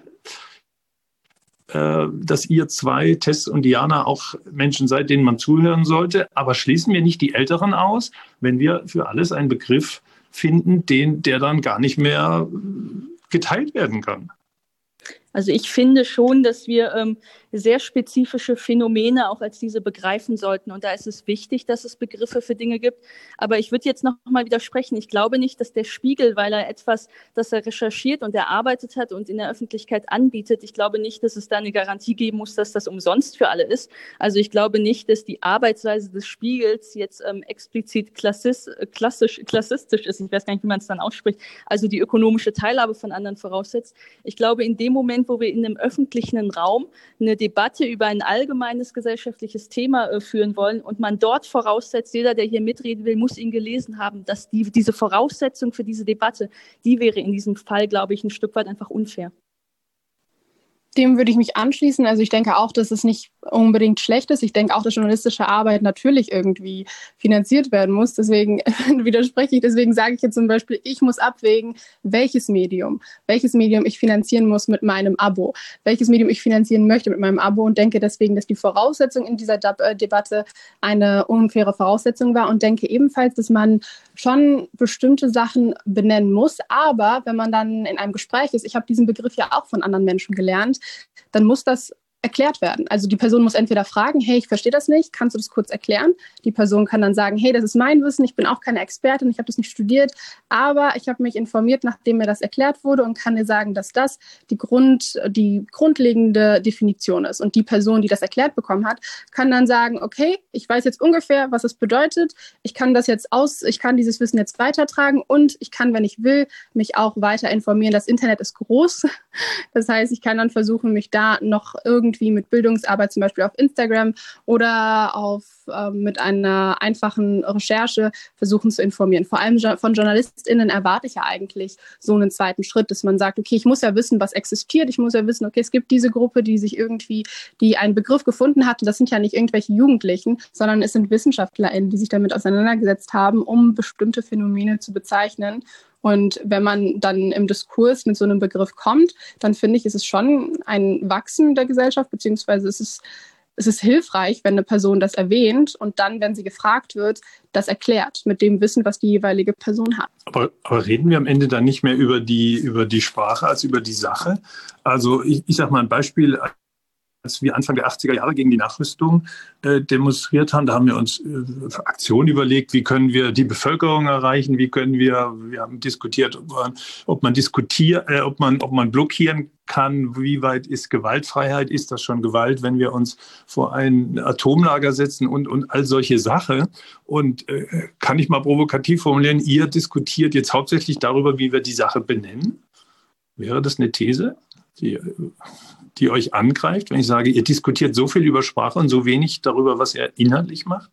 dass ihr zwei, Tess und Diana, auch Menschen seid, denen man zuhören sollte. Aber schließen wir nicht die Älteren aus, wenn wir für alles einen Begriff finden, den, der dann gar nicht mehr geteilt werden kann? Also ich finde schon, dass wir ähm, sehr spezifische Phänomene auch als diese begreifen sollten. Und da ist es wichtig, dass es Begriffe für Dinge gibt. Aber ich würde jetzt noch mal widersprechen. Ich glaube nicht, dass der Spiegel, weil er etwas, das er recherchiert und erarbeitet hat und in der Öffentlichkeit anbietet, ich glaube nicht, dass es da eine Garantie geben muss, dass das umsonst für alle ist. Also ich glaube nicht, dass die Arbeitsweise des Spiegels jetzt ähm, explizit klassis, klassisch, klassistisch ist. Ich weiß gar nicht, wie man es dann ausspricht. Also die ökonomische Teilhabe von anderen voraussetzt. Ich glaube, in dem Moment, wo wir in einem öffentlichen Raum eine Debatte über ein allgemeines gesellschaftliches Thema äh, führen wollen und man dort voraussetzt, jeder, der hier mitreden will, muss ihn gelesen haben, dass die, diese Voraussetzung für diese Debatte, die wäre in diesem Fall, glaube ich, ein Stück weit einfach unfair. Dem würde ich mich anschließen. Also ich denke auch, dass es nicht unbedingt schlecht ist. Ich denke auch, dass journalistische Arbeit natürlich irgendwie finanziert werden muss. Deswegen widerspreche ich. Deswegen sage ich jetzt zum Beispiel, ich muss abwägen, welches Medium, welches Medium ich finanzieren muss mit meinem Abo, welches Medium ich finanzieren möchte mit meinem Abo, und denke deswegen, dass die Voraussetzung in dieser De- Debatte eine unfaire Voraussetzung war, und denke ebenfalls, dass man schon bestimmte Sachen benennen muss. Aber wenn man dann in einem Gespräch ist, ich habe diesen Begriff ja auch von anderen Menschen gelernt, dann muss das erklärt werden. Also die Person muss entweder fragen, hey, ich verstehe das nicht, kannst du das kurz erklären? Die Person kann dann sagen, hey, das ist mein Wissen, ich bin auch keine Expertin, ich habe das nicht studiert, aber ich habe mich informiert, nachdem mir das erklärt wurde und kann dir sagen, dass das die, Grund, die grundlegende Definition ist. Und die Person, die das erklärt bekommen hat, kann dann sagen, okay, ich weiß jetzt ungefähr, was es bedeutet, ich kann das jetzt aus, ich kann dieses Wissen jetzt weitertragen und ich kann, wenn ich will, mich auch weiter informieren. Das Internet ist groß, das heißt, ich kann dann versuchen, mich da noch irgendwie wie mit Bildungsarbeit zum Beispiel auf Instagram oder auf, äh, mit einer einfachen Recherche versuchen zu informieren. Vor allem von JournalistInnen erwarte ich ja eigentlich so einen zweiten Schritt, dass man sagt, okay, ich muss ja wissen, was existiert, ich muss ja wissen, okay, es gibt diese Gruppe, die sich irgendwie, die einen Begriff gefunden hat, und das sind ja nicht irgendwelche Jugendlichen, sondern es sind WissenschaftlerInnen, die sich damit auseinandergesetzt haben, um bestimmte Phänomene zu bezeichnen. Und wenn man dann im Diskurs mit so einem Begriff kommt, dann finde ich, ist es schon ein Wachsen der Gesellschaft, beziehungsweise es ist, es ist hilfreich, wenn eine Person das erwähnt und dann, wenn sie gefragt wird, das erklärt mit dem Wissen, was die jeweilige Person hat. Aber, aber reden wir am Ende dann nicht mehr über die, über die Sprache als über die Sache? Also ich, ich sage mal ein Beispiel. Als wir Anfang der achtziger Jahre gegen die Nachrüstung äh, demonstriert haben, da haben wir uns äh, Aktionen überlegt, wie können wir die Bevölkerung erreichen, wie können wir, wir haben diskutiert, ob man, ob man diskutiert, äh, ob man, ob man blockieren kann, wie weit ist Gewaltfreiheit, ist das schon Gewalt, wenn wir uns vor ein Atomlager setzen und, und all solche Sachen. Und äh, kann ich mal provokativ formulieren, ihr diskutiert jetzt hauptsächlich darüber, wie wir die Sache benennen? Wäre das eine These, die die euch angreift, wenn ich sage, ihr diskutiert so viel über Sprache und so wenig darüber, was ihr inhaltlich macht?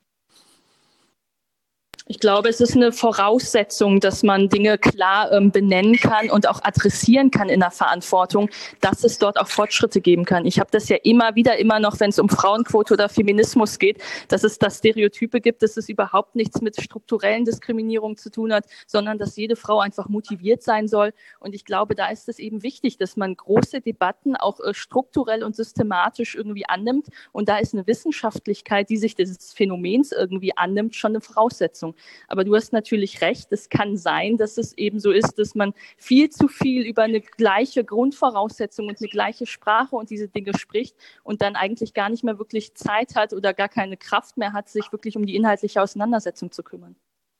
Ich glaube, es ist eine Voraussetzung, dass man Dinge klar ähm, benennen kann und auch adressieren kann in der Verantwortung, dass es dort auch Fortschritte geben kann. Ich habe das ja immer wieder, immer noch, wenn es um Frauenquote oder Feminismus geht, dass es da Stereotype gibt, dass es überhaupt nichts mit strukturellen Diskriminierungen zu tun hat, sondern dass jede Frau einfach motiviert sein soll. Und ich glaube, da ist es eben wichtig, dass man große Debatten auch äh, strukturell und systematisch irgendwie annimmt. Und da ist eine Wissenschaftlichkeit, die sich dieses Phänomens irgendwie annimmt, schon eine Voraussetzung. Aber du hast natürlich recht, es kann sein, dass es eben so ist, dass man viel zu viel über eine gleiche Grundvoraussetzung und eine gleiche Sprache und diese Dinge spricht und dann eigentlich gar nicht mehr wirklich Zeit hat oder gar keine Kraft mehr hat, sich wirklich um die inhaltliche Auseinandersetzung zu kümmern.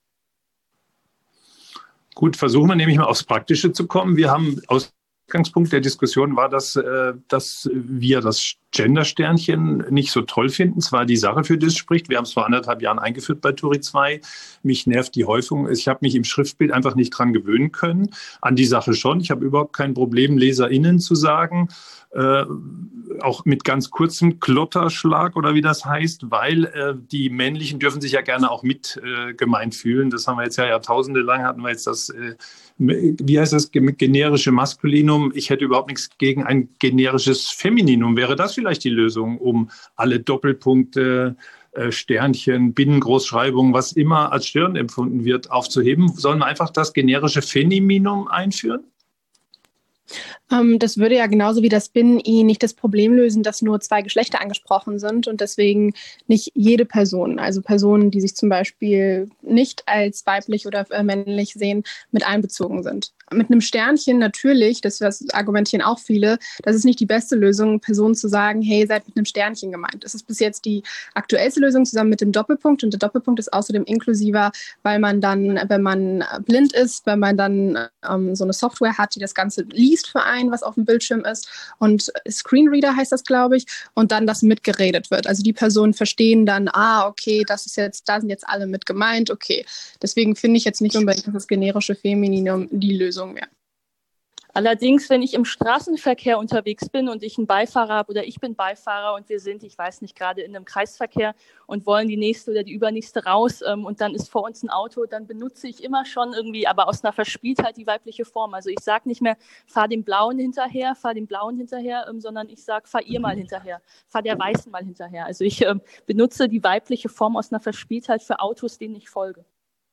Gut, versuchen wir nämlich mal aufs Praktische zu kommen. Wir haben aus Ausgangspunkt der Diskussion war, dass, dass wir das Gender-Sternchen nicht so toll finden. Zwar die Sache, für die es spricht. Wir haben es vor anderthalb Jahren eingeführt bei Turi zwei. Mich nervt die Häufung. Ich habe mich im Schriftbild einfach nicht dran gewöhnen können. An die Sache schon. Ich habe überhaupt kein Problem, LeserInnen zu sagen. Äh, auch mit ganz kurzem Klotterschlag oder wie das heißt, weil äh, die Männlichen dürfen sich ja gerne auch mit äh, gemeint fühlen. Das haben wir jetzt ja Jahrtausende lang, hatten wir jetzt das, äh, wie heißt das, generische Maskulinum. Ich hätte überhaupt nichts gegen ein generisches Femininum. Wäre das vielleicht die Lösung, um alle Doppelpunkte, äh, Sternchen, Binnengroßschreibungen, was immer als Stirn empfunden wird, aufzuheben? Sollen wir einfach das generische Femininum einführen? Ähm, das würde ja genauso wie das Binnen-I nicht das Problem lösen, dass nur zwei Geschlechter angesprochen sind und deswegen nicht jede Person, also Personen, die sich zum Beispiel nicht als weiblich oder äh, männlich sehen, mit einbezogen sind. Mit einem Sternchen natürlich, das, das argumentieren auch viele, das ist nicht die beste Lösung, Personen zu sagen, hey, seid mit einem Sternchen gemeint. Das ist bis jetzt die aktuellste Lösung zusammen mit dem Doppelpunkt und der Doppelpunkt ist außerdem inklusiver, weil man dann, wenn man blind ist, wenn man dann ähm, so eine Software hat, die das Ganze liest für einen, was auf dem Bildschirm ist und Screenreader heißt das, glaube ich, und dann das mitgeredet wird. Also die Personen verstehen dann, ah, okay, das ist jetzt, da sind jetzt alle mit gemeint, okay. Deswegen finde ich jetzt nicht unbedingt, dass das generische Femininum die Lösung wäre. Allerdings, wenn ich im Straßenverkehr unterwegs bin und ich einen Beifahrer habe oder ich bin Beifahrer und wir sind, ich weiß nicht, gerade in einem Kreisverkehr und wollen die nächste oder die übernächste raus ähm, und dann ist vor uns ein Auto, dann benutze ich immer schon irgendwie, aber aus einer Verspieltheit die weibliche Form. Also ich sage nicht mehr, fahr dem Blauen hinterher, fahr dem Blauen hinterher, ähm, sondern ich sage, fahr ihr mal hinterher, fahr der Weißen mal hinterher. Also ich ähm, benutze die weibliche Form aus einer Verspieltheit für Autos, denen ich folge.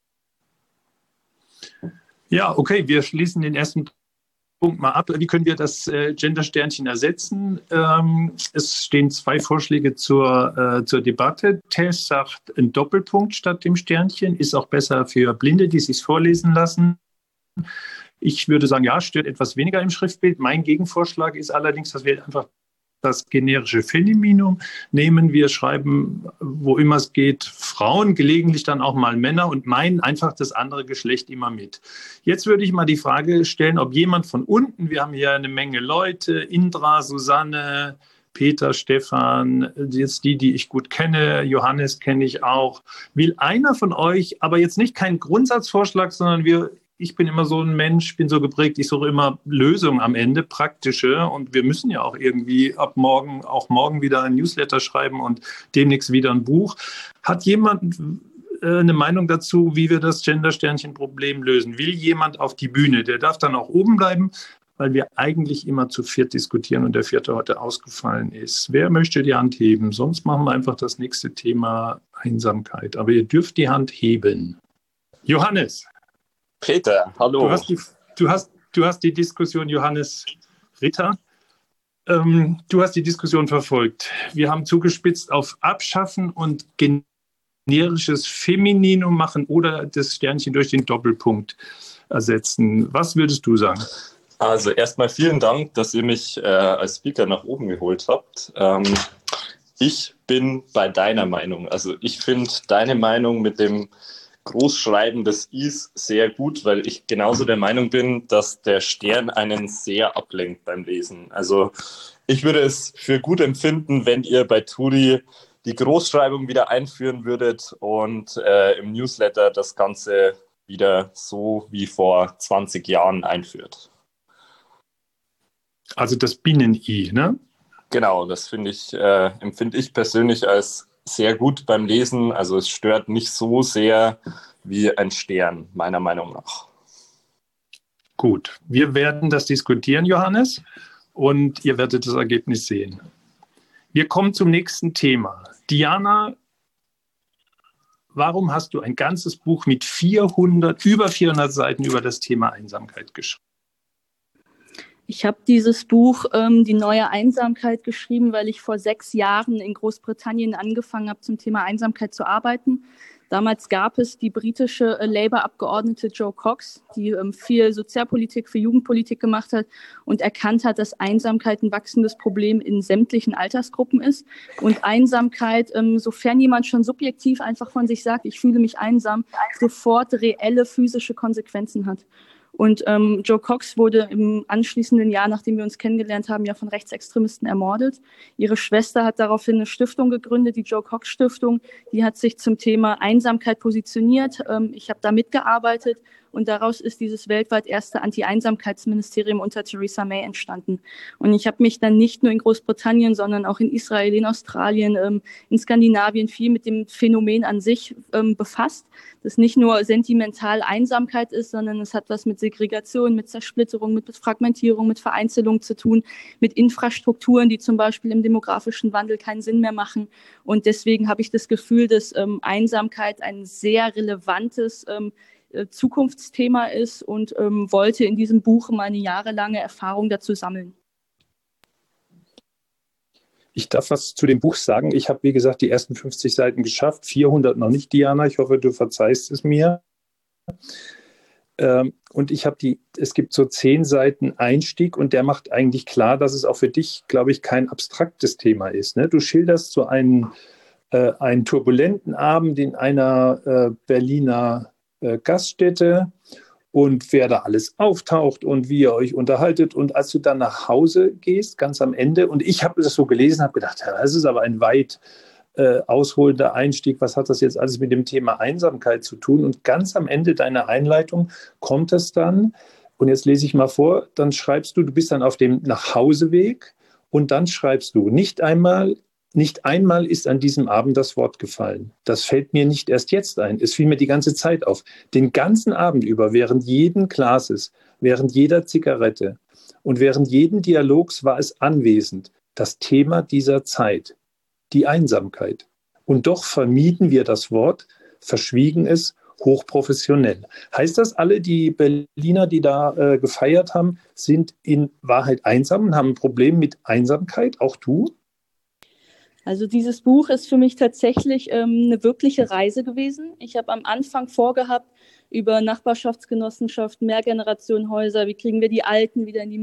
Ja, okay, wir schließen den ersten Punkt mal ab. Wie können wir das äh, Gender-Sternchen ersetzen? Ähm, es stehen zwei Vorschläge zur, äh, zur Debatte. Tess sagt, ein Doppelpunkt statt dem Sternchen ist auch besser für Blinde, die es sich vorlesen lassen. Ich würde sagen, ja, stört etwas weniger im Schriftbild. Mein Gegenvorschlag ist allerdings, dass wir einfach das generische Femininum nehmen. Wir schreiben, wo immer es geht, Frauen, gelegentlich dann auch mal Männer und meinen einfach das andere Geschlecht immer mit. Jetzt würde ich mal die Frage stellen, ob jemand von unten, wir haben hier eine Menge Leute, Indra, Susanne, Peter, Stefan, jetzt die, die ich gut kenne, Johannes kenne ich auch. Will einer von euch, aber jetzt nicht keinen Grundsatzvorschlag, sondern wir Ich bin immer so ein Mensch, bin so geprägt, ich suche immer Lösungen am Ende, praktische. Und wir müssen ja auch irgendwie ab morgen, auch morgen wieder ein Newsletter schreiben und demnächst wieder ein Buch. Hat jemand äh, eine Meinung dazu, wie wir das Gender-Sternchen-Problem lösen? Will jemand auf die Bühne? Der darf dann auch oben bleiben, weil wir eigentlich immer zu viert diskutieren und der vierte heute ausgefallen ist. Wer möchte die Hand heben? Sonst machen wir einfach das nächste Thema Einsamkeit. Aber ihr dürft die Hand heben. Johannes. Peter, hallo. Du hast die, du hast, du hast die Diskussion, Johannes Ritter, ähm, du hast die Diskussion verfolgt. Wir haben zugespitzt auf Abschaffen und generisches Femininum machen oder das Sternchen durch den Doppelpunkt ersetzen. Was würdest du sagen? Also erstmal vielen Dank, dass ihr mich äh, als Speaker nach oben geholt habt. Ähm, ich bin bei deiner Meinung. Also ich finde deine Meinung mit dem Großschreiben des Is sehr gut, weil ich genauso der Meinung bin, dass der Stern einen sehr ablenkt beim Lesen. Also ich würde es für gut empfinden, wenn ihr bei Turi die Großschreibung wieder einführen würdet und äh, im Newsletter das Ganze wieder so wie vor zwanzig Jahren einführt. Also das Binnen-I, ne? Genau, das finde ich, äh, empfinde ich persönlich als sehr gut beim Lesen. Also es stört nicht so sehr wie ein Stern, meiner Meinung nach. Gut, wir werden das diskutieren, Johannes, und ihr werdet das Ergebnis sehen. Wir kommen zum nächsten Thema. Diana, warum hast du ein ganzes Buch mit vierhundert, über vierhundert Seiten über das Thema Einsamkeit geschrieben? Ich habe dieses Buch ähm, Die neue Einsamkeit geschrieben, weil ich vor sechs Jahren in Großbritannien angefangen habe, zum Thema Einsamkeit zu arbeiten. Damals gab es die britische äh, Labour-Abgeordnete Jo Cox, die ähm, viel Sozialpolitik für Jugendpolitik gemacht hat und erkannt hat, dass Einsamkeit ein wachsendes Problem in sämtlichen Altersgruppen ist. Und Einsamkeit, ähm, sofern jemand schon subjektiv einfach von sich sagt, ich fühle mich einsam, sofort reelle physische Konsequenzen hat. Und ähm, Jo Cox wurde im anschließenden Jahr, nachdem wir uns kennengelernt haben, ja von Rechtsextremisten ermordet. Ihre Schwester hat daraufhin eine Stiftung gegründet, die Jo Cox Stiftung. Die hat sich zum Thema Einsamkeit positioniert. Ähm, ich habe da mitgearbeitet und daraus ist dieses weltweit erste Anti-Einsamkeitsministerium unter Theresa May entstanden. Und ich habe mich dann nicht nur in Großbritannien, sondern auch in Israel, in Australien, ähm, in Skandinavien viel mit dem Phänomen an sich ähm, befasst, das nicht nur sentimental Einsamkeit ist, sondern es hat was mit Segregation, mit Zersplitterung, mit Fragmentierung, mit Vereinzelung zu tun, mit Infrastrukturen, die zum Beispiel im demografischen Wandel keinen Sinn mehr machen. Und deswegen habe ich das Gefühl, dass ähm, Einsamkeit ein sehr relevantes ähm, Zukunftsthema ist und ähm, wollte in diesem Buch meine jahrelange Erfahrung dazu sammeln. Ich darf was zu dem Buch sagen. Ich habe, wie gesagt, die ersten fünfzig Seiten geschafft, vierhundert noch nicht, Diana. Ich hoffe, du verzeihst es mir. Ähm, und ich habe die, es gibt so zehn Seiten Einstieg und der macht eigentlich klar, dass es auch für dich, glaube ich, kein abstraktes Thema ist. Ne? Du schilderst so einen, äh, einen turbulenten Abend in einer äh, Berliner äh, Gaststätte und wer da alles auftaucht und wie ihr euch unterhaltet. Und als du dann nach Hause gehst, ganz am Ende, und ich habe das so gelesen, habe gedacht, ja, das ist aber ein weit äh, ausholender Einstieg. Was hat das jetzt alles mit dem Thema Einsamkeit zu tun? Und ganz am Ende deiner Einleitung kommt es dann, und jetzt lese ich mal vor, dann schreibst du, du bist dann auf dem Nachhauseweg und dann schreibst du, nicht einmal Nicht einmal ist an diesem Abend das Wort gefallen. Das fällt mir nicht erst jetzt ein. Es fiel mir die ganze Zeit auf. Den ganzen Abend über, während jeden Glases, während jeder Zigarette und während jeden Dialogs war es anwesend, das Thema dieser Zeit, die Einsamkeit. Und doch vermieden wir das Wort, verschwiegen es hochprofessionell. Heißt das, alle die Berliner, die da äh, gefeiert haben, sind in Wahrheit einsam und haben ein Problem mit Einsamkeit? Auch du? Also dieses Buch ist für mich tatsächlich ähm, eine wirkliche Reise gewesen. Ich habe am Anfang vorgehabt, über Nachbarschaftsgenossenschaften, Mehrgenerationenhäuser, wie kriegen wir die Alten wieder in die Mitte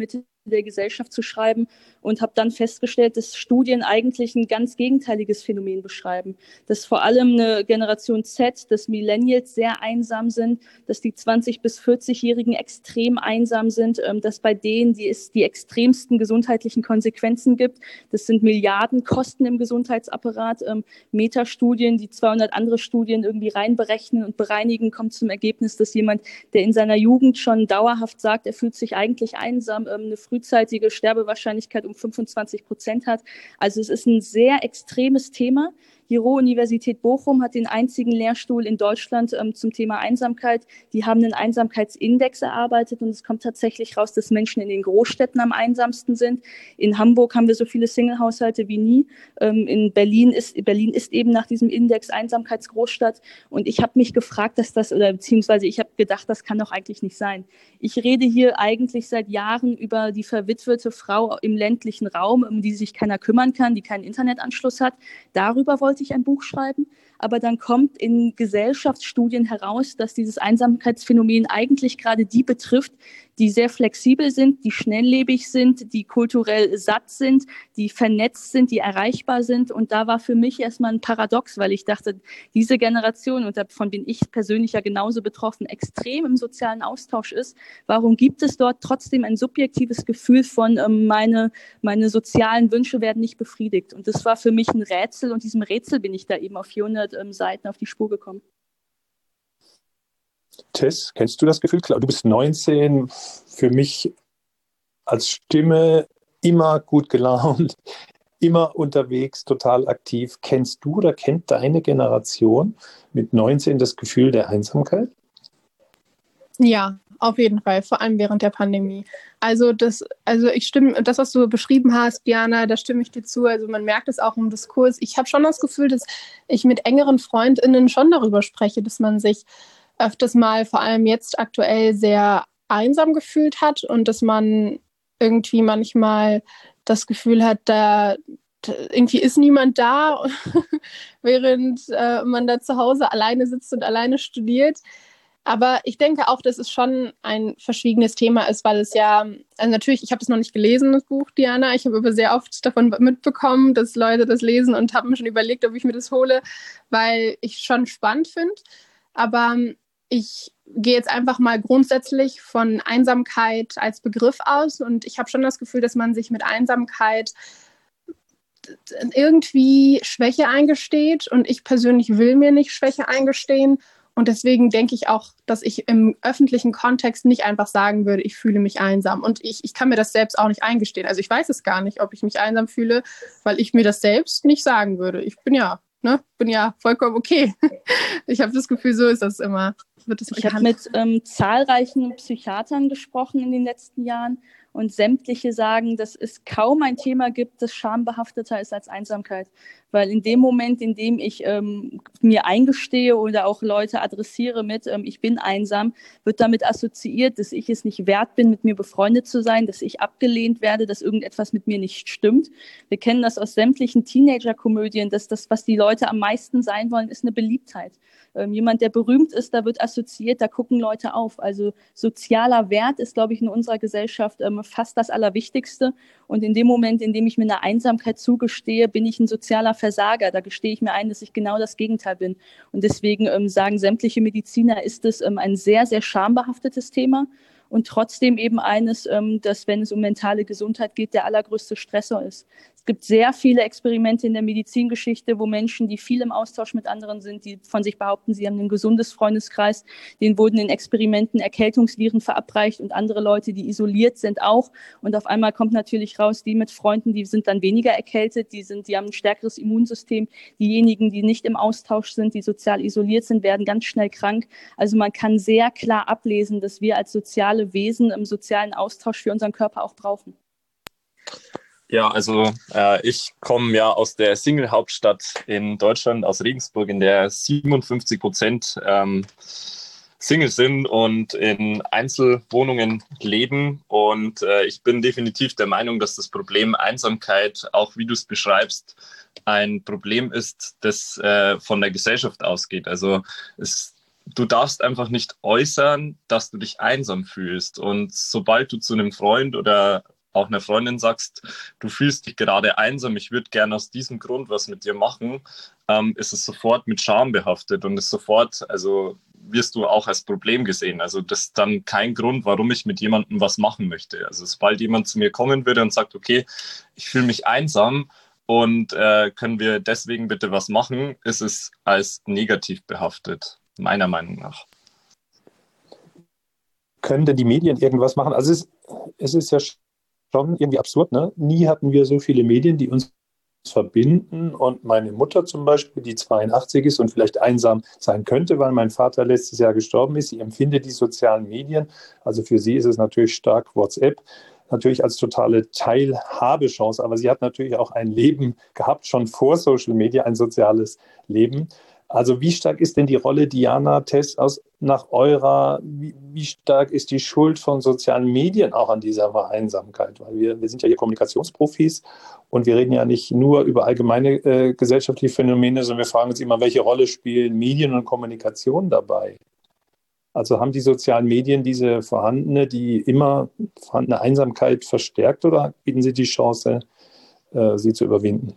der Gesellschaft zu schreiben und habe dann festgestellt, dass Studien eigentlich ein ganz gegenteiliges Phänomen beschreiben. Dass vor allem eine Generation Z, dass Millennials sehr einsam sind, dass die zwanzig- bis vierzig-Jährigen extrem einsam sind, dass bei denen die es die extremsten gesundheitlichen Konsequenzen gibt. Das sind Milliardenkosten im Gesundheitsapparat. Metastudien, die zweihundert andere Studien irgendwie reinberechnen und bereinigen, kommt zum Ergebnis, dass jemand, der in seiner Jugend schon dauerhaft sagt, er fühlt sich eigentlich einsam, eine frühzeitige Sterbewahrscheinlichkeit um fünfundzwanzig Prozent hat. Also es ist ein sehr extremes Thema. Die Ruhr-Universität Bochum hat den einzigen Lehrstuhl in Deutschland ähm, zum Thema Einsamkeit. Die haben einen Einsamkeitsindex erarbeitet und es kommt tatsächlich raus, dass Menschen in den Großstädten am einsamsten sind. In Hamburg haben wir so viele Single-Haushalte wie nie. Ähm, in Berlin ist, Berlin ist eben nach diesem Index Einsamkeitsgroßstadt. Und ich habe mich gefragt, dass das, oder beziehungsweise ich habe gedacht, das kann doch eigentlich nicht sein. Ich rede hier eigentlich seit Jahren über die verwitwete Frau im ländlichen Raum, um die sich keiner kümmern kann, die keinen Internetanschluss hat. Darüber wollte ich ein Buch schreiben, aber dann kommt in Gesellschaftsstudien heraus, dass dieses Einsamkeitsphänomen eigentlich gerade die betrifft, die sehr flexibel sind, die schnelllebig sind, die kulturell satt sind, die vernetzt sind, die erreichbar sind. Und da war für mich erstmal ein Paradox, weil ich dachte, diese Generation, und davon bin ich persönlich ja genauso betroffen, extrem im sozialen Austausch ist. Warum gibt es dort trotzdem ein subjektives Gefühl von, ähm, meine, meine sozialen Wünsche werden nicht befriedigt? Und das war für mich ein Rätsel und diesem Rätsel bin ich da eben auf vierhundert ähm, Seiten auf die Spur gekommen. Tess, kennst du das Gefühl? Klar, du bist neunzehn, für mich als Stimme immer gut gelaunt, immer unterwegs, total aktiv. Kennst du oder kennt deine Generation mit neunzehn das Gefühl der Einsamkeit? Ja, auf jeden Fall, vor allem während der Pandemie. Also das, also ich stimme, das, was du beschrieben hast, Diana, da stimme ich dir zu. Also man merkt es auch im Diskurs. Ich habe schon das Gefühl, dass ich mit engeren FreundInnen schon darüber spreche, dass man sich öfters mal, vor allem jetzt aktuell, sehr einsam gefühlt hat und dass man irgendwie manchmal das Gefühl hat, da, da irgendwie ist niemand da, während äh, man da zu Hause alleine sitzt und alleine studiert. Aber ich denke auch, dass es schon ein verschwiegenes Thema ist, weil es ja, also natürlich, ich habe das noch nicht gelesen, das Buch, Diana, ich habe aber sehr oft davon mitbekommen, dass Leute das lesen und habe mir schon überlegt, ob ich mir das hole, weil ich es schon spannend finde. Aber ich gehe jetzt einfach mal grundsätzlich von Einsamkeit als Begriff aus und ich habe schon das Gefühl, dass man sich mit Einsamkeit irgendwie Schwäche eingesteht und ich persönlich will mir nicht Schwäche eingestehen und deswegen denke ich auch, dass ich im öffentlichen Kontext nicht einfach sagen würde, ich fühle mich einsam und ich, ich kann mir das selbst auch nicht eingestehen. Also ich weiß es gar nicht, ob ich mich einsam fühle, weil ich mir das selbst nicht sagen würde. Ich bin ja Ne, bin ja vollkommen okay. Ich habe das Gefühl, so ist das immer. Wird das ich habe mit ähm, zahlreichen Psychiatern gesprochen in den letzten Jahren und sämtliche sagen, dass es kaum ein Thema gibt, das schambehafteter ist als Einsamkeit. Weil in dem Moment, in dem ich ähm, mir eingestehe oder auch Leute adressiere mit, ähm, ich bin einsam, wird damit assoziiert, dass ich es nicht wert bin, mit mir befreundet zu sein, dass ich abgelehnt werde, dass irgendetwas mit mir nicht stimmt. Wir kennen das aus sämtlichen Teenager-Komödien, dass das, was die Leute am meisten sein wollen, ist eine Beliebtheit. Ähm, jemand, der berühmt ist, da wird assoziiert, da gucken Leute auf. Also sozialer Wert ist, glaube ich, in unserer Gesellschaft ähm, fast das Allerwichtigste. Und in dem Moment, in dem ich mir eine Einsamkeit zugestehe, bin ich ein sozialer Versager. Da gestehe ich mir ein, dass ich genau das Gegenteil bin. Und deswegen ähm, sagen sämtliche Mediziner, ist es ähm, ein sehr, sehr schambehaftetes Thema. Und trotzdem eben eines, ähm, dass, wenn es um mentale Gesundheit geht, der allergrößte Stressor ist. Es gibt sehr viele Experimente in der Medizingeschichte, wo Menschen, die viel im Austausch mit anderen sind, die von sich behaupten, sie haben ein gesundes Freundeskreis, denen wurden in Experimenten Erkältungsviren verabreicht und andere Leute, die isoliert sind, auch. Und auf einmal kommt natürlich raus, die mit Freunden, die sind dann weniger erkältet, die, sind, die haben ein stärkeres Immunsystem. Diejenigen, die nicht im Austausch sind, die sozial isoliert sind, werden ganz schnell krank. Also man kann sehr klar ablesen, dass wir als soziale Wesen im sozialen Austausch für unseren Körper auch brauchen. Ja, also äh, ich komme ja aus der Single-Hauptstadt in Deutschland, aus Regensburg, in der siebenundfünfzig Prozent ähm, Single sind und in Einzelwohnungen leben. Und äh, ich bin definitiv der Meinung, dass das Problem Einsamkeit, auch wie du es beschreibst, ein Problem ist, das äh, von der Gesellschaft ausgeht. Also es Du darfst einfach nicht äußern, dass du dich einsam fühlst. Und sobald du zu einem Freund oder auch einer Freundin sagst, du fühlst dich gerade einsam, ich würde gerne aus diesem Grund was mit dir machen, ähm, ist es sofort mit Scham behaftet und ist sofort, also wirst du auch als Problem gesehen. Also das ist dann kein Grund, warum ich mit jemandem was machen möchte. Also sobald jemand zu mir kommen würde und sagt, okay, ich fühle mich einsam und äh, können wir deswegen bitte was machen, ist es als negativ behaftet, meiner Meinung nach. Können denn die Medien irgendwas machen? Also es, es ist ja schon irgendwie absurd, ne? Nie hatten wir so viele Medien, die uns verbinden, und meine Mutter zum Beispiel, die zweiundachtzig ist und vielleicht einsam sein könnte, weil mein Vater letztes Jahr gestorben ist, sie empfindet die sozialen Medien, also für sie ist es natürlich stark WhatsApp, natürlich als totale Teilhabechance, aber sie hat natürlich auch ein Leben gehabt, schon vor Social Media, ein soziales Leben. Also wie stark ist denn die Rolle, Diana, Tess, aus, nach eurer, wie, wie stark ist die Schuld von sozialen Medien auch an dieser Vereinsamkeit? Weil wir, wir sind ja hier Kommunikationsprofis und wir reden ja nicht nur über allgemeine äh, gesellschaftliche Phänomene, sondern wir fragen uns immer, welche Rolle spielen Medien und Kommunikation dabei? Also haben die sozialen Medien diese vorhandene, die immer vorhandene Einsamkeit verstärkt oder bieten sie die Chance, äh, sie zu überwinden?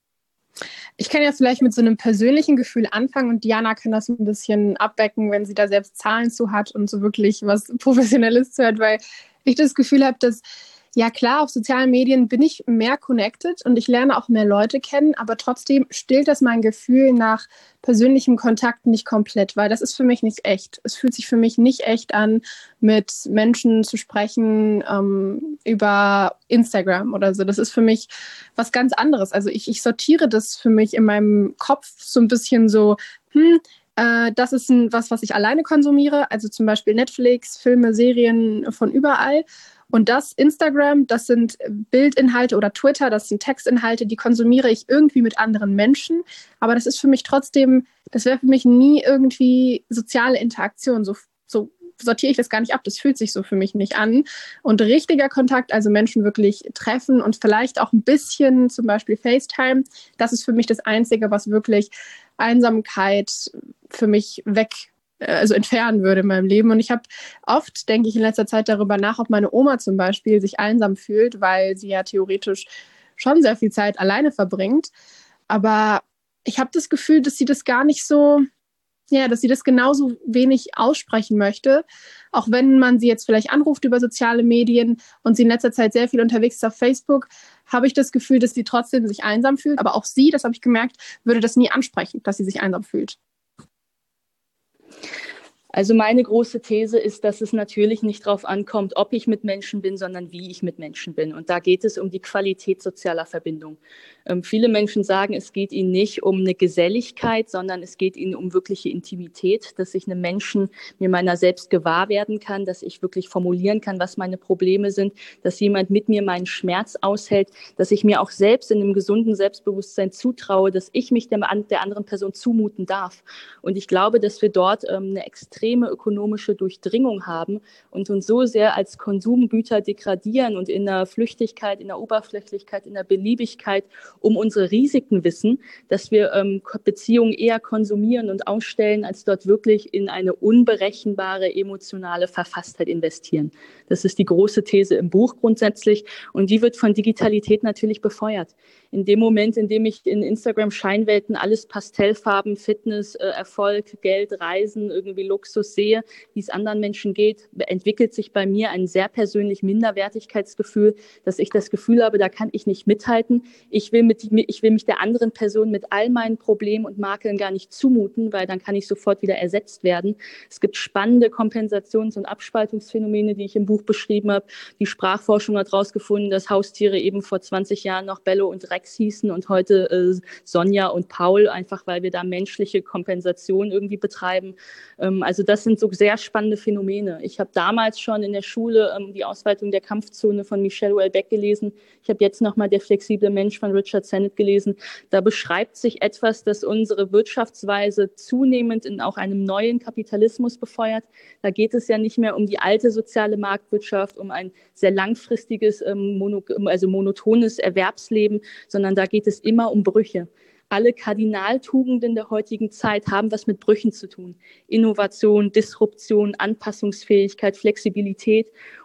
Ich kann ja vielleicht mit so einem persönlichen Gefühl anfangen und Diana kann das ein bisschen abdecken, wenn sie da selbst Zahlen zu hat und so wirklich was Professionelles zu hat, weil ich das Gefühl habe, dass, ja klar, auf sozialen Medien bin ich mehr connected und ich lerne auch mehr Leute kennen, aber trotzdem stillt das mein Gefühl nach persönlichem Kontakt nicht komplett, weil das ist für mich nicht echt. Es fühlt sich für mich nicht echt an, mit Menschen zu sprechen ähm, über Instagram oder so. Das ist für mich was ganz anderes. Also ich, ich sortiere das für mich in meinem Kopf so ein bisschen so, hm, äh, das ist ein, was, was ich alleine konsumiere, also zum Beispiel Netflix, Filme, Serien von überall. Und das Instagram, das sind Bildinhalte oder Twitter, das sind Textinhalte, die konsumiere ich irgendwie mit anderen Menschen. Aber das ist für mich trotzdem, das wäre für mich nie irgendwie soziale Interaktion. So, so sortiere ich das gar nicht ab. Das fühlt sich so für mich nicht an. Und richtiger Kontakt, also Menschen wirklich treffen und vielleicht auch ein bisschen zum Beispiel FaceTime, das ist für mich das Einzige, was wirklich Einsamkeit für mich weg also entfernen würde in meinem Leben. Und ich habe oft, denke ich, in letzter Zeit darüber nach, ob meine Oma zum Beispiel sich einsam fühlt, weil sie ja theoretisch schon sehr viel Zeit alleine verbringt. Aber ich habe das Gefühl, dass sie das gar nicht so, ja, dass sie das genauso wenig aussprechen möchte. Auch wenn man sie jetzt vielleicht anruft über soziale Medien und sie in letzter Zeit sehr viel unterwegs ist auf Facebook, habe ich das Gefühl, dass sie trotzdem sich einsam fühlt. Aber auch sie, das habe ich gemerkt, würde das nie ansprechen, dass sie sich einsam fühlt. Also meine große These ist, dass es natürlich nicht darauf ankommt, ob ich mit Menschen bin, sondern wie ich mit Menschen bin. Und da geht es um die Qualität sozialer Verbindung. Ähm, viele Menschen sagen, es geht ihnen nicht um eine Geselligkeit, sondern es geht ihnen um wirkliche Intimität, dass ich einem Menschen mir meiner selbst gewahr werden kann, dass ich wirklich formulieren kann, was meine Probleme sind, dass jemand mit mir meinen Schmerz aushält, dass ich mir auch selbst in einem gesunden Selbstbewusstsein zutraue, dass ich mich der, der anderen Person zumuten darf. Und ich glaube, dass wir dort ähm, eine extreme ökonomische Durchdringung haben und uns so sehr als Konsumgüter degradieren und in der Flüchtigkeit, in der Oberflächlichkeit, in der Beliebigkeit um unsere Risiken wissen, dass wir ähm, Beziehungen eher konsumieren und ausstellen, als dort wirklich in eine unberechenbare emotionale Verfasstheit investieren. Das ist die große These im Buch grundsätzlich und die wird von Digitalität natürlich befeuert. In dem Moment, in dem ich in Instagram-Scheinwelten alles Pastellfarben, Fitness, äh, Erfolg, Geld, Reisen, irgendwie Luxus sehe, wie es anderen Menschen geht, entwickelt sich bei mir ein sehr persönlich Minderwertigkeitsgefühl, dass ich das Gefühl habe, da kann ich nicht mithalten. Ich will, mit, ich will mich der anderen Person mit all meinen Problemen und Makeln gar nicht zumuten, weil dann kann ich sofort wieder ersetzt werden. Es gibt spannende Kompensations- und Abspaltungsphänomene, die ich im Buch beschrieben habe. Die Sprachforschung hat herausgefunden, dass Haustiere eben vor zwanzig Jahren noch Bello und Rex hießen und heute äh, Sonja und Paul, einfach weil wir da menschliche Kompensation irgendwie betreiben. Ähm, also das sind so sehr spannende Phänomene. Ich habe damals schon in der Schule ähm, die Ausweitung der Kampfzone von Michel Houellebecq gelesen. Ich habe jetzt nochmal Der flexible Mensch von Richard Sennett gelesen. Da beschreibt sich etwas, das unsere Wirtschaftsweise zunehmend in auch einem neuen Kapitalismus befeuert. Da geht es ja nicht mehr um die alte soziale Marktwirtschaft, um ein sehr langfristiges, ähm, mono, also monotones Erwerbsleben, sondern da geht es immer um Brüche. Alle Kardinaltugenden der heutigen Zeit haben was mit Brüchen zu tun. Innovation, Disruption, Anpassungsfähigkeit, Flexibilität.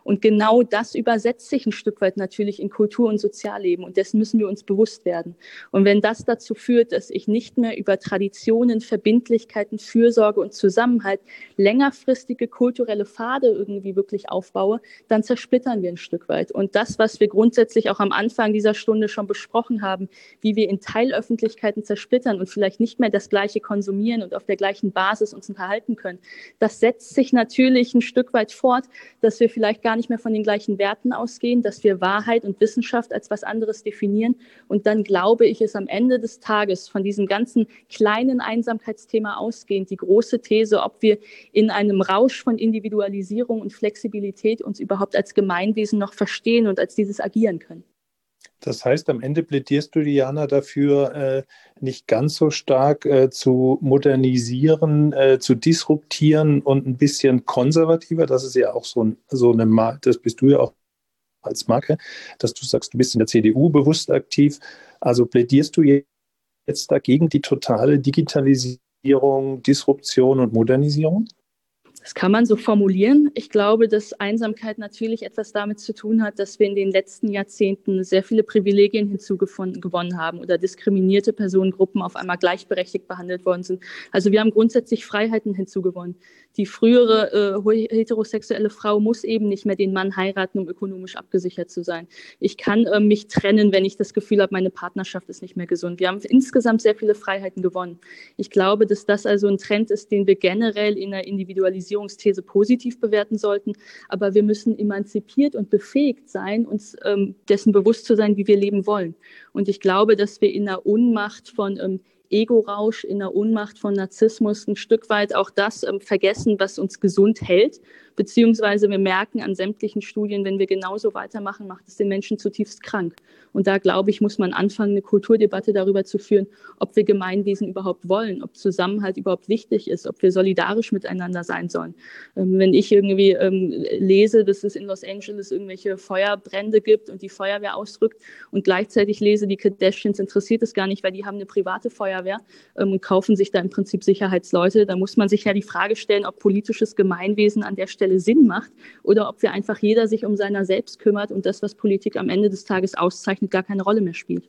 Und genau das übersetzt sich ein Stück weit natürlich in Kultur und Sozialleben und dessen müssen wir uns bewusst werden. Und wenn das dazu führt, dass ich nicht mehr über Traditionen, Verbindlichkeiten, Fürsorge und Zusammenhalt längerfristige kulturelle Pfade irgendwie wirklich aufbaue, dann zersplittern wir ein Stück weit. Und das, was wir grundsätzlich auch am Anfang dieser Stunde schon besprochen haben, wie wir in Teilöffentlichkeiten zersplittern und vielleicht nicht mehr das Gleiche konsumieren und auf der gleichen Basis uns unterhalten können, das setzt sich natürlich ein Stück weit fort, dass wir vielleicht gar nicht mehr von den gleichen Werten ausgehen, dass wir Wahrheit und Wissenschaft als was anderes definieren. Und dann glaube ich, ist am Ende des Tages von diesem ganzen kleinen Einsamkeitsthema ausgehend die große These, ob wir in einem Rausch von Individualisierung und Flexibilität uns überhaupt als Gemeinwesen noch verstehen und als dieses agieren können. Das heißt, am Ende plädierst du, Diana, dafür, äh, nicht ganz so stark äh, zu modernisieren, äh, zu disruptieren und ein bisschen konservativer. Das ist ja auch so, ein, so eine, Mar- das bist du ja auch als Marke, dass du sagst, du bist in der C D U bewusst aktiv. Also plädierst du jetzt dagegen die totale Digitalisierung, Disruption und Modernisierung? Das kann man so formulieren. Ich glaube, dass Einsamkeit natürlich etwas damit zu tun hat, dass wir in den letzten Jahrzehnten sehr viele Privilegien hinzugewonnen haben oder diskriminierte Personengruppen auf einmal gleichberechtigt behandelt worden sind. Also wir haben grundsätzlich Freiheiten hinzugewonnen. Die frühere äh, heterosexuelle Frau muss eben nicht mehr den Mann heiraten, um ökonomisch abgesichert zu sein. Ich kann äh, mich trennen, wenn ich das Gefühl habe, meine Partnerschaft ist nicht mehr gesund. Wir haben insgesamt sehr viele Freiheiten gewonnen. Ich glaube, dass das also ein Trend ist, den wir generell in der Individualisierungsthese positiv bewerten sollten. Aber wir müssen emanzipiert und befähigt sein, uns ähm, dessen bewusst zu sein, wie wir leben wollen. Und ich glaube, dass wir in einer Unmacht von ähm, Ego-Rausch, in der Ohnmacht von Narzissmus ein Stück weit auch das ähm, vergessen, was uns gesund hält. Beziehungsweise wir merken an sämtlichen Studien, wenn wir genauso weitermachen, macht es den Menschen zutiefst krank. Und da, glaube ich, muss man anfangen, eine Kulturdebatte darüber zu führen, ob wir Gemeinwesen überhaupt wollen, ob Zusammenhalt überhaupt wichtig ist, ob wir solidarisch miteinander sein sollen. Ähm, wenn ich irgendwie ähm, lese, dass es in Los Angeles irgendwelche Feuerbrände gibt und die Feuerwehr ausrückt und gleichzeitig lese, die Kardashians interessiert es gar nicht, weil die haben eine private Feuerwehr ähm, und kaufen sich da im Prinzip Sicherheitsleute, da muss man sich ja die Frage stellen, ob politisches Gemeinwesen an der Stelle Sinn macht oder ob wir einfach jeder sich um seiner selbst kümmert und das, was Politik am Ende des Tages auszeichnet, gar keine Rolle mehr spielt.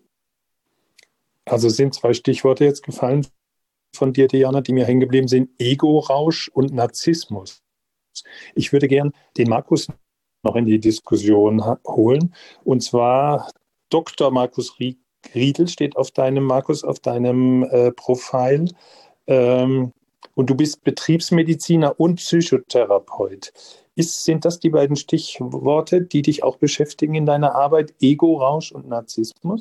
Also sind zwei Stichworte jetzt gefallen von dir, Diana, die mir hängen geblieben sind: Ego-Rausch und Narzissmus. Ich würde gern den Markus noch in die Diskussion holen, und zwar Doktor Markus Riedl steht auf deinem, Markus, auf deinem äh, Profil. Ähm, Und du bist Betriebsmediziner und Psychotherapeut. Ist, sind das die beiden Stichworte, die dich auch beschäftigen in deiner Arbeit? Ego-Rausch und Narzissmus?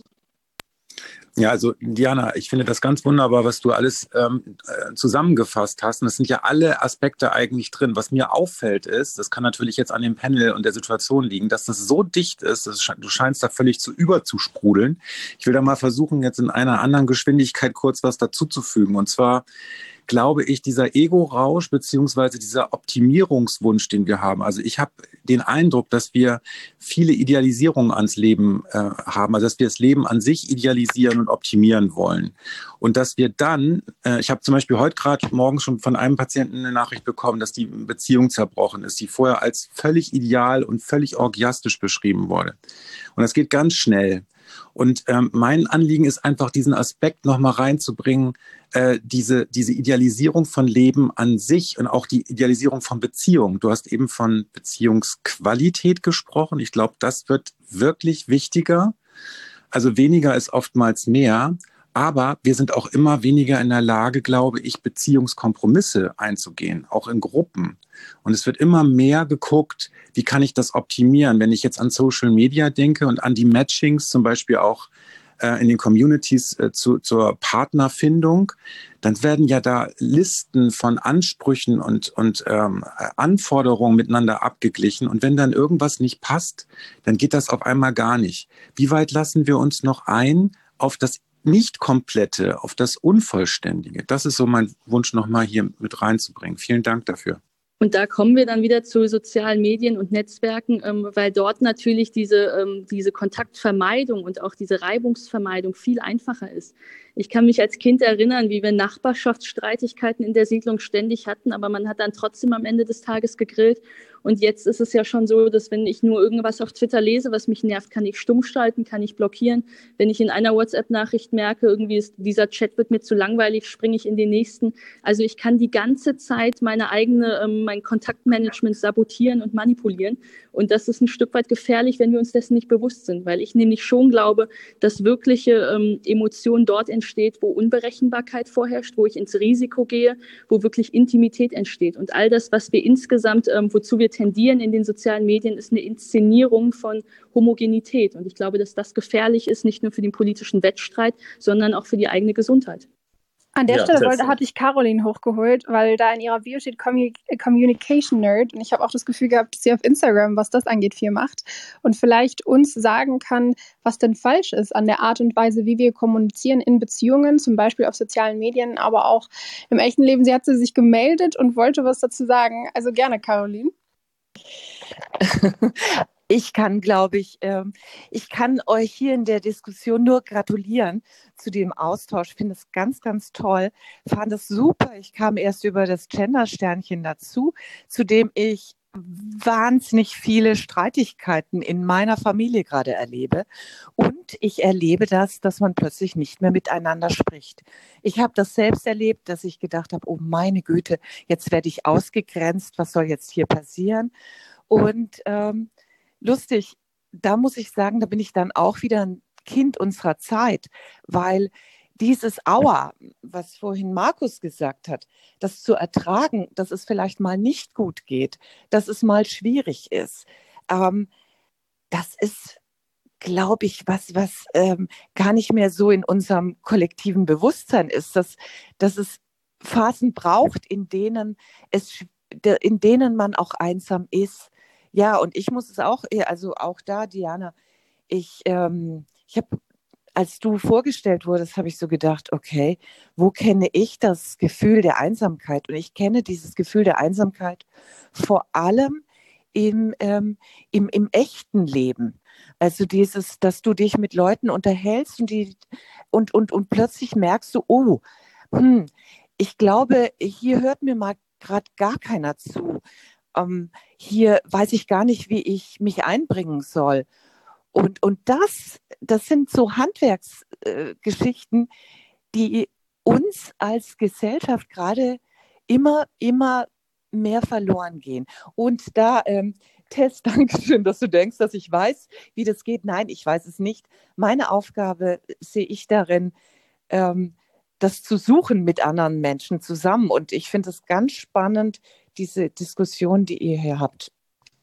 Ja, also Diana, ich finde das ganz wunderbar, was du alles ähm, zusammengefasst hast. Und es sind ja alle Aspekte eigentlich drin. Was mir auffällt ist, das kann natürlich jetzt an dem Panel und der Situation liegen, dass das so dicht ist, dass du scheinst da völlig zu überzusprudeln. Ich will da mal versuchen, jetzt in einer anderen Geschwindigkeit kurz was dazuzufügen. Und zwar glaube ich, dieser Ego-Rausch beziehungsweise dieser Optimierungswunsch, den wir haben. Also ich habe den Eindruck, dass wir viele Idealisierungen ans Leben äh, haben, also dass wir das Leben an sich idealisieren und optimieren wollen. Und dass wir dann, äh, ich habe zum Beispiel heute gerade morgens schon von einem Patienten eine Nachricht bekommen, dass die Beziehung zerbrochen ist, die vorher als völlig ideal und völlig orgiastisch beschrieben wurde. Und das geht ganz schnell. Und ähm, mein Anliegen ist einfach, diesen Aspekt nochmal reinzubringen, äh, diese, diese Idealisierung von Leben an sich und auch die Idealisierung von Beziehung. Du hast eben von Beziehungsqualität gesprochen. Ich glaube, das wird wirklich wichtiger. Also weniger ist oftmals mehr. Aber wir sind auch immer weniger in der Lage, glaube ich, Beziehungskompromisse einzugehen, auch in Gruppen. Und es wird immer mehr geguckt, wie kann ich das optimieren? Wenn ich jetzt an Social Media denke und an die Matchings, zum Beispiel auch äh, in den Communities äh, zu, zur Partnerfindung, dann werden ja da Listen von Ansprüchen und, und ähm, Anforderungen miteinander abgeglichen. Und wenn dann irgendwas nicht passt, dann geht das auf einmal gar nicht. Wie weit lassen wir uns noch ein auf das Nicht-Komplette, auf das Unvollständige? Das ist so mein Wunsch, nochmal hier mit reinzubringen. Vielen Dank dafür. Und da kommen wir dann wieder zu sozialen Medien und Netzwerken, ähm, weil dort natürlich diese, ähm, diese Kontaktvermeidung und auch diese Reibungsvermeidung viel einfacher ist. Ich kann mich als Kind erinnern, wie wir Nachbarschaftsstreitigkeiten in der Siedlung ständig hatten, aber man hat dann trotzdem am Ende des Tages gegrillt. Und jetzt ist es ja schon so, dass wenn ich nur irgendwas auf Twitter lese, was mich nervt, kann ich stumm schalten, kann ich blockieren. Wenn ich in einer WhatsApp-Nachricht merke, irgendwie ist, dieser Chat wird mir zu langweilig, springe ich in den nächsten. Also ich kann die ganze Zeit meine eigene, ähm, mein Kontaktmanagement sabotieren und manipulieren. Und das ist ein Stück weit gefährlich, wenn wir uns dessen nicht bewusst sind, weil ich nämlich schon glaube, dass wirkliche ähm, Emotion dort entsteht, wo Unberechenbarkeit vorherrscht, wo ich ins Risiko gehe, wo wirklich Intimität entsteht. Und all das, was wir insgesamt, ähm, wozu wir tendieren in den sozialen Medien, ist eine Inszenierung von Homogenität. Und ich glaube, dass das gefährlich ist, nicht nur für den politischen Wettstreit, sondern auch für die eigene Gesundheit. An der Ja, Stelle das- wollte, hatte ich Caroline hochgeholt, weil da in ihrer Bio steht Commu- Communication Nerd und ich habe auch das Gefühl gehabt, dass sie auf Instagram, was das angeht, viel macht und vielleicht uns sagen kann, was denn falsch ist an der Art und Weise, wie wir kommunizieren in Beziehungen, zum Beispiel auf sozialen Medien, aber auch im echten Leben. Sie hat sich gemeldet und wollte was dazu sagen. Also gerne, Caroline. Ich kann, glaube ich, ähm, ich kann euch hier in der Diskussion nur gratulieren zu dem Austausch. Ich finde es ganz, ganz toll. Fand es super. Ich kam erst über das Gender-Sternchen dazu, zu dem ich wahnsinnig viele Streitigkeiten in meiner Familie gerade erlebe. Und ich erlebe das, dass man plötzlich nicht mehr miteinander spricht. Ich habe das selbst erlebt, dass ich gedacht habe, oh meine Güte, jetzt werde ich ausgegrenzt. Was soll jetzt hier passieren? Und ähm, lustig, da muss ich sagen, da bin ich dann auch wieder ein Kind unserer Zeit, weil dieses Aua, was vorhin Markus gesagt hat, das zu ertragen, dass es vielleicht mal nicht gut geht, dass es mal schwierig ist, ähm, das ist, glaube ich, was, was ähm, gar nicht mehr so in unserem kollektiven Bewusstsein ist, dass, dass es Phasen braucht, in denen es, in denen man auch einsam ist. Ja, und ich muss es auch, also auch da, Diana, ich, ähm, ich habe, als du vorgestellt wurdest, habe ich so gedacht, okay, wo kenne ich das Gefühl der Einsamkeit? Und ich kenne dieses Gefühl der Einsamkeit vor allem im, ähm, im, im echten Leben. Also dieses, dass du dich mit Leuten unterhältst und, die, und, und, und plötzlich merkst du, oh, hm, ich glaube, hier hört mir mal gerade gar keiner zu. Um, hier weiß ich gar nicht, wie ich mich einbringen soll. Und, und das, das sind so Handwerksgeschichten, äh, die uns als Gesellschaft gerade immer, immer mehr verloren gehen. Und da, ähm, Tess, danke schön, dass du denkst, dass ich weiß, wie das geht. Nein, ich weiß es nicht. Meine Aufgabe sehe ich darin, ähm, das zu suchen mit anderen Menschen zusammen. Und ich finde es ganz spannend, diese Diskussion, die ihr hier habt.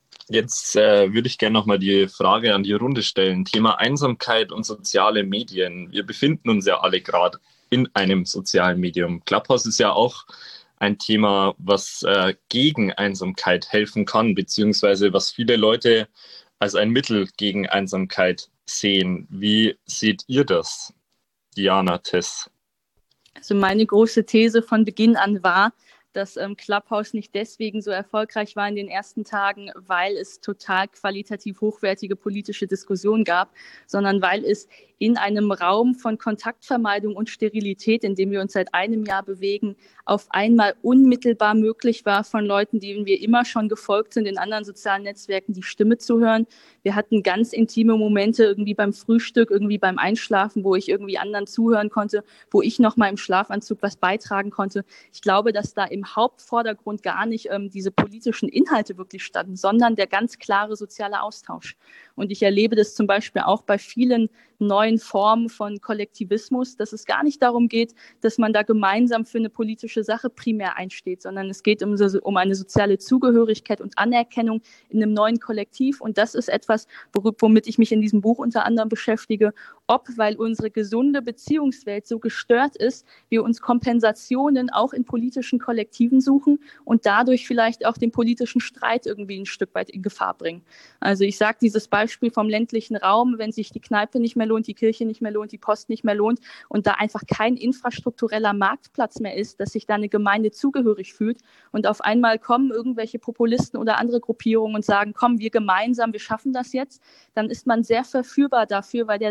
Jetzt äh, würde ich gerne nochmal die Frage an die Runde stellen. Thema Einsamkeit und soziale Medien. Wir befinden uns ja alle gerade in einem sozialen Medium. Clubhouse ist ja auch ein Thema, was äh, gegen Einsamkeit helfen kann, beziehungsweise was viele Leute als ein Mittel gegen Einsamkeit sehen. Wie seht ihr das, Diana, Tess? Also meine große These von Beginn an war, dass ähm, Clubhouse nicht deswegen so erfolgreich war in den ersten Tagen, weil es total qualitativ hochwertige politische Diskussionen gab, sondern weil es in einem Raum von Kontaktvermeidung und Sterilität, in dem wir uns seit einem Jahr bewegen, auf einmal unmittelbar möglich war, von Leuten, denen wir immer schon gefolgt sind, in anderen sozialen Netzwerken die Stimme zu hören. Wir hatten ganz intime Momente irgendwie beim Frühstück, irgendwie beim Einschlafen, wo ich irgendwie anderen zuhören konnte, wo ich noch mal im Schlafanzug was beitragen konnte. Ich glaube, dass da im Hauptvordergrund gar nicht ähm, diese politischen Inhalte wirklich standen, sondern der ganz klare soziale Austausch. Und ich erlebe das zum Beispiel auch bei vielen neuen Formen von Kollektivismus, dass es gar nicht darum geht, dass man da gemeinsam für eine politische Sache primär einsteht, sondern es geht um, so, um eine soziale Zugehörigkeit und Anerkennung in einem neuen Kollektiv. Und das ist etwas, womit ich mich in diesem Buch unter anderem beschäftige, ob, weil unsere gesunde Beziehungswelt so gestört ist, wir uns Kompensationen auch in politischen Kollektiven suchen und dadurch vielleicht auch den politischen Streit irgendwie ein Stück weit in Gefahr bringen. Also ich sage dieses Beispiel vom ländlichen Raum, wenn sich die Kneipe nicht mehr lohnt, die Kirche nicht mehr lohnt, die Post nicht mehr lohnt und da einfach kein infrastruktureller Marktplatz mehr ist, dass sich da eine Gemeinde zugehörig fühlt und auf einmal kommen irgendwelche Populisten oder andere Gruppierungen und sagen, komm, wir gemeinsam, wir schaffen das jetzt, dann ist man sehr verführbar dafür, weil der soziale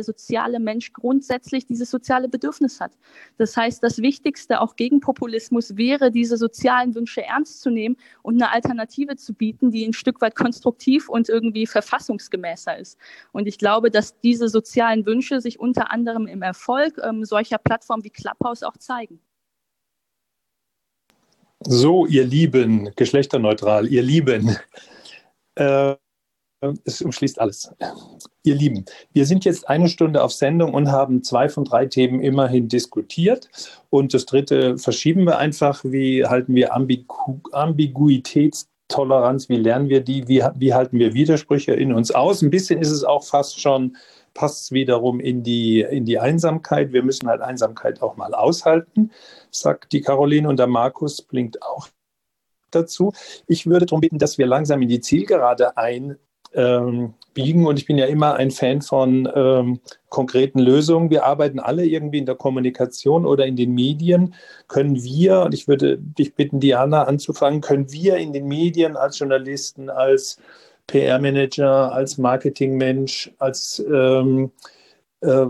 soziale Mensch grundsätzlich dieses soziale Bedürfnis hat. Das heißt, das Wichtigste auch gegen Populismus wäre, diese sozialen Wünsche ernst zu nehmen und eine Alternative zu bieten, die ein Stück weit konstruktiv und irgendwie verfassungsgemäßer ist. Und ich glaube, dass diese sozialen Wünsche sich unter anderem im Erfolg ähm, solcher Plattformen wie Clubhouse auch zeigen. So, ihr Lieben, geschlechterneutral, ihr Lieben, äh, es umschließt alles. Ihr Lieben, wir sind jetzt eine Stunde auf Sendung und haben zwei von drei Themen immerhin diskutiert. Und das dritte verschieben wir einfach. Wie halten wir Ambigu- Ambiguitätstoleranz, wie lernen wir die, wie, wie halten wir Widersprüche in uns aus? Ein bisschen ist es auch fast schon, passt es wiederum in die, in die Einsamkeit. Wir müssen halt Einsamkeit auch mal aushalten, sagt die Caroline, und der Markus blinkt auch dazu. Ich würde darum bitten, dass wir langsam in die Zielgerade einbiegen. Und ich bin ja immer ein Fan von ähm, konkreten Lösungen. Wir arbeiten alle irgendwie in der Kommunikation oder in den Medien. Können wir, und ich würde dich bitten, Diana anzufangen, können wir in den Medien als Journalisten, als P R-Manager, als Marketingmensch, als, ähm, äh,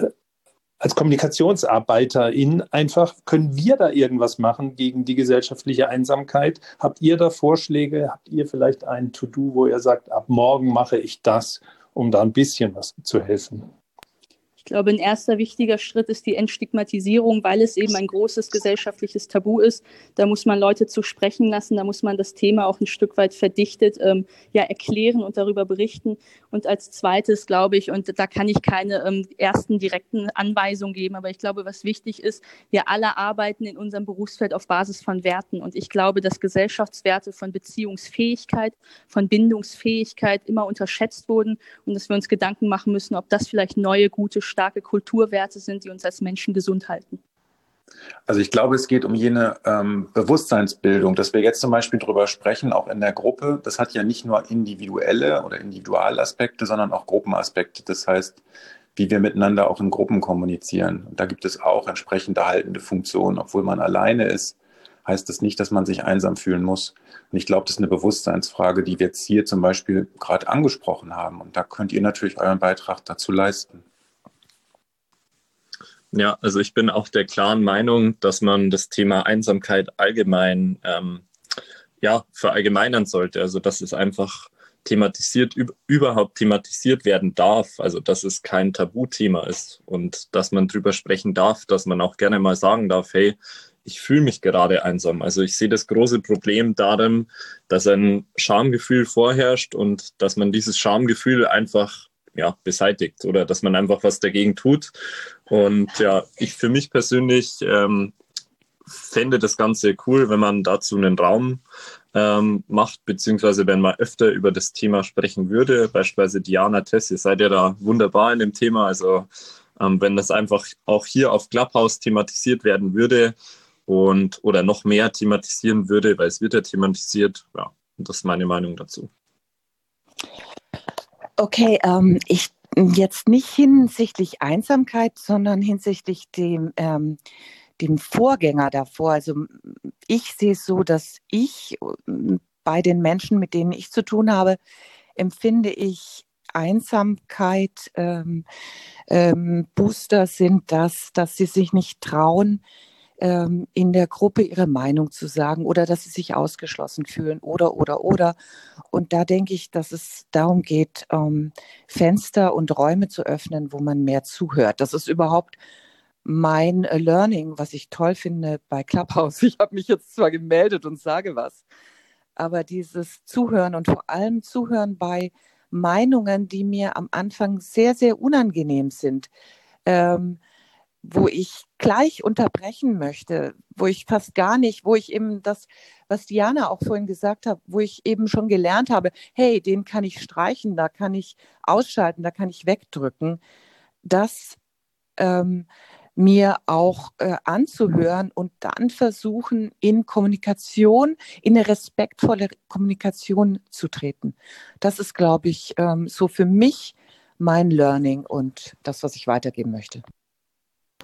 als Kommunikationsarbeiterin einfach, können wir da irgendwas machen gegen die gesellschaftliche Einsamkeit? Habt ihr da Vorschläge? Habt ihr vielleicht ein To-Do, wo ihr sagt, ab morgen mache ich das, um da ein bisschen was zu helfen? Ich glaube, ein erster wichtiger Schritt ist die Entstigmatisierung, weil es eben ein großes gesellschaftliches Tabu ist. Da muss man Leute zu sprechen lassen, da muss man das Thema auch ein Stück weit verdichtet ähm, ja, erklären und darüber berichten. Und als zweites glaube ich, und da kann ich keine ähm, ersten direkten Anweisungen geben, aber ich glaube, was wichtig ist, wir alle arbeiten in unserem Berufsfeld auf Basis von Werten. Und ich glaube, dass Gesellschaftswerte von Beziehungsfähigkeit, von Bindungsfähigkeit immer unterschätzt wurden und dass wir uns Gedanken machen müssen, ob das vielleicht neue, gute, starke Kulturwerte sind, die uns als Menschen gesund halten. Also ich glaube, es geht um jene ähm, Bewusstseinsbildung, dass wir jetzt zum Beispiel drüber sprechen, auch in der Gruppe. Das hat ja nicht nur individuelle oder Individualaspekte, sondern auch Gruppenaspekte. Das heißt, wie wir miteinander auch in Gruppen kommunizieren. Und da gibt es auch entsprechende haltende Funktionen. Obwohl man alleine ist, heißt das nicht, dass man sich einsam fühlen muss. Und ich glaube, das ist eine Bewusstseinsfrage, die wir jetzt hier zum Beispiel gerade angesprochen haben. Und da könnt ihr natürlich euren Beitrag dazu leisten. Ja, also ich bin auch der klaren Meinung, dass man das Thema Einsamkeit allgemein ähm, ja, verallgemeinern sollte. Also dass es einfach thematisiert, üb- überhaupt thematisiert werden darf. Also dass es kein Tabuthema ist und dass man drüber sprechen darf, dass man auch gerne mal sagen darf, hey, ich fühle mich gerade einsam. Also ich sehe das große Problem darin, dass ein Schamgefühl vorherrscht und dass man dieses Schamgefühl einfach ja, beseitigt oder dass man einfach was dagegen tut. Und ja, ich für mich persönlich ähm, fände das Ganze cool, wenn man dazu einen Raum ähm, macht, beziehungsweise wenn man öfter über das Thema sprechen würde. Beispielsweise Diana, Tess, ihr seid ja da wunderbar in dem Thema. Also ähm, wenn das einfach auch hier auf Clubhouse thematisiert werden würde und oder noch mehr thematisieren würde, weil es wird ja thematisiert. Ja, das ist meine Meinung dazu. Okay, ähm, ich jetzt nicht hinsichtlich Einsamkeit, sondern hinsichtlich dem, ähm, dem Vorgänger davor. Also ich sehe es so, dass ich bei den Menschen, mit denen ich zu tun habe, empfinde ich Einsamkeit, ähm, ähm, Booster sind das, dass sie sich nicht trauen, ähm, in der Gruppe ihre Meinung zu sagen oder dass sie sich ausgeschlossen fühlen oder, oder, oder. Und da denke ich, dass es darum geht, ähm, Fenster und Räume zu öffnen, wo man mehr zuhört. Das ist überhaupt mein äh, Learning, was ich toll finde bei Clubhouse. Ich habe mich jetzt zwar gemeldet und sage was, aber dieses Zuhören und vor allem Zuhören bei Meinungen, die mir am Anfang sehr, sehr unangenehm sind, ähm, wo ich gleich unterbrechen möchte, wo ich fast gar nicht, wo ich eben das, was Diana auch vorhin gesagt hat, wo ich eben schon gelernt habe, hey, den kann ich streichen, da kann ich ausschalten, da kann ich wegdrücken, das ähm, mir auch äh, anzuhören und dann versuchen, in Kommunikation, in eine respektvolle Kommunikation zu treten. Das ist, glaube ich, ähm, so für mich mein Learning und das, was ich weitergeben möchte.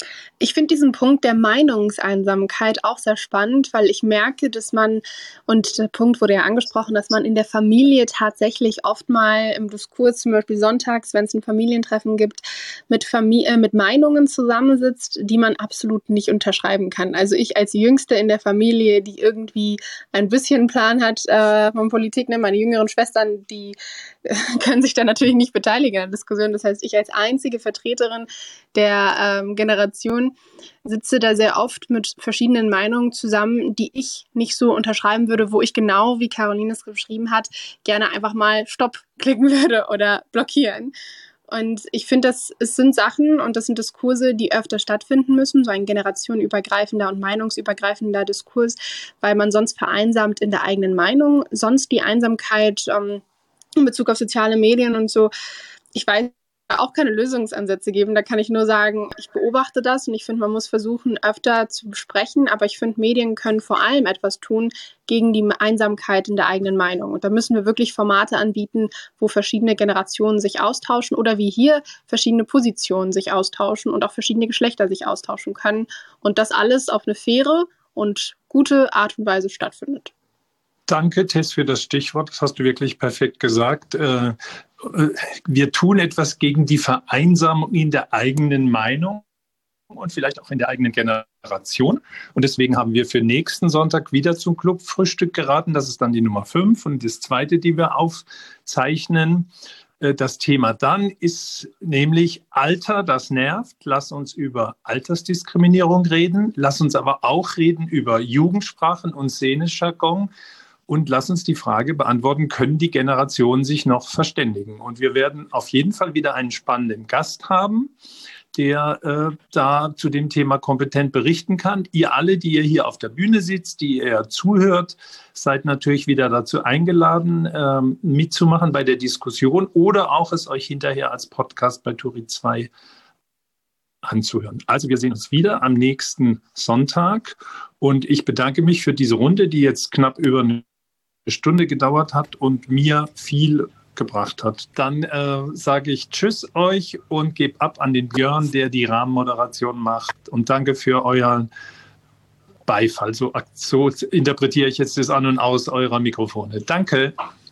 Ich finde diesen Punkt der Meinungseinsamkeit auch sehr spannend, weil ich merke, dass man, und der Punkt wurde ja angesprochen, dass man in der Familie tatsächlich oft mal im Diskurs, zum Beispiel sonntags, wenn es ein Familientreffen gibt, mit, Famili- äh, mit Meinungen zusammensitzt, die man absolut nicht unterschreiben kann. Also ich als Jüngste in der Familie, die irgendwie ein bisschen einen Plan hat äh, von Politik, ne, meine jüngeren Schwestern, die äh, können sich da natürlich nicht beteiligen an der Diskussion. Das heißt, ich als einzige Vertreterin der ähm, Generation sitze da sehr oft mit verschiedenen Meinungen zusammen, die ich nicht so unterschreiben würde, wo ich genau, wie Caroline es geschrieben hat, gerne einfach mal Stopp klicken würde oder blockieren. Und ich finde, das es sind Sachen und das sind Diskurse, die öfter stattfinden müssen, so ein generationenübergreifender und meinungsübergreifender Diskurs, weil man sonst vereinsamt in der eigenen Meinung. Sonst die Einsamkeit ähm, in Bezug auf soziale Medien und so, ich weiß, auch keine Lösungsansätze geben. Da kann ich nur sagen, ich beobachte das und ich finde, man muss versuchen, öfter zu besprechen, aber ich finde, Medien können vor allem etwas tun gegen die Einsamkeit in der eigenen Meinung. Und da müssen wir wirklich Formate anbieten, wo verschiedene Generationen sich austauschen oder wie hier verschiedene Positionen sich austauschen und auch verschiedene Geschlechter sich austauschen können und das alles auf eine faire und gute Art und Weise stattfindet. Danke, Tess, für das Stichwort. Das hast du wirklich perfekt gesagt. Wir tun etwas gegen die Vereinsamung in der eigenen Meinung und vielleicht auch in der eigenen Generation. Und deswegen haben wir für nächsten Sonntag wieder zum Clubfrühstück geraten. Das ist dann die Nummer fünf. Und das zweite, die wir aufzeichnen, das Thema dann ist nämlich Alter, das nervt. Lass uns über Altersdiskriminierung reden. Lass uns aber auch reden über Jugendsprachen und Szenejargon. Und lass uns die Frage beantworten, können die Generationen sich noch verständigen? Und wir werden auf jeden Fall wieder einen spannenden Gast haben, der äh, da zu dem Thema kompetent berichten kann. Ihr alle, die ihr hier auf der Bühne sitzt, die ihr zuhört, seid natürlich wieder dazu eingeladen, äh, mitzumachen bei der Diskussion oder auch es euch hinterher als Podcast bei Turi zwei anzuhören. Also wir sehen uns wieder am nächsten Sonntag und ich bedanke mich für diese Runde, die jetzt knapp über eine Stunde gedauert hat und mir viel gebracht hat. Dann äh, sage ich Tschüss euch und gebe ab an den Björn, der die Rahmenmoderation macht. Und danke für euren Beifall. So, so interpretiere ich jetzt das An und Aus eurer Mikrofone. Danke.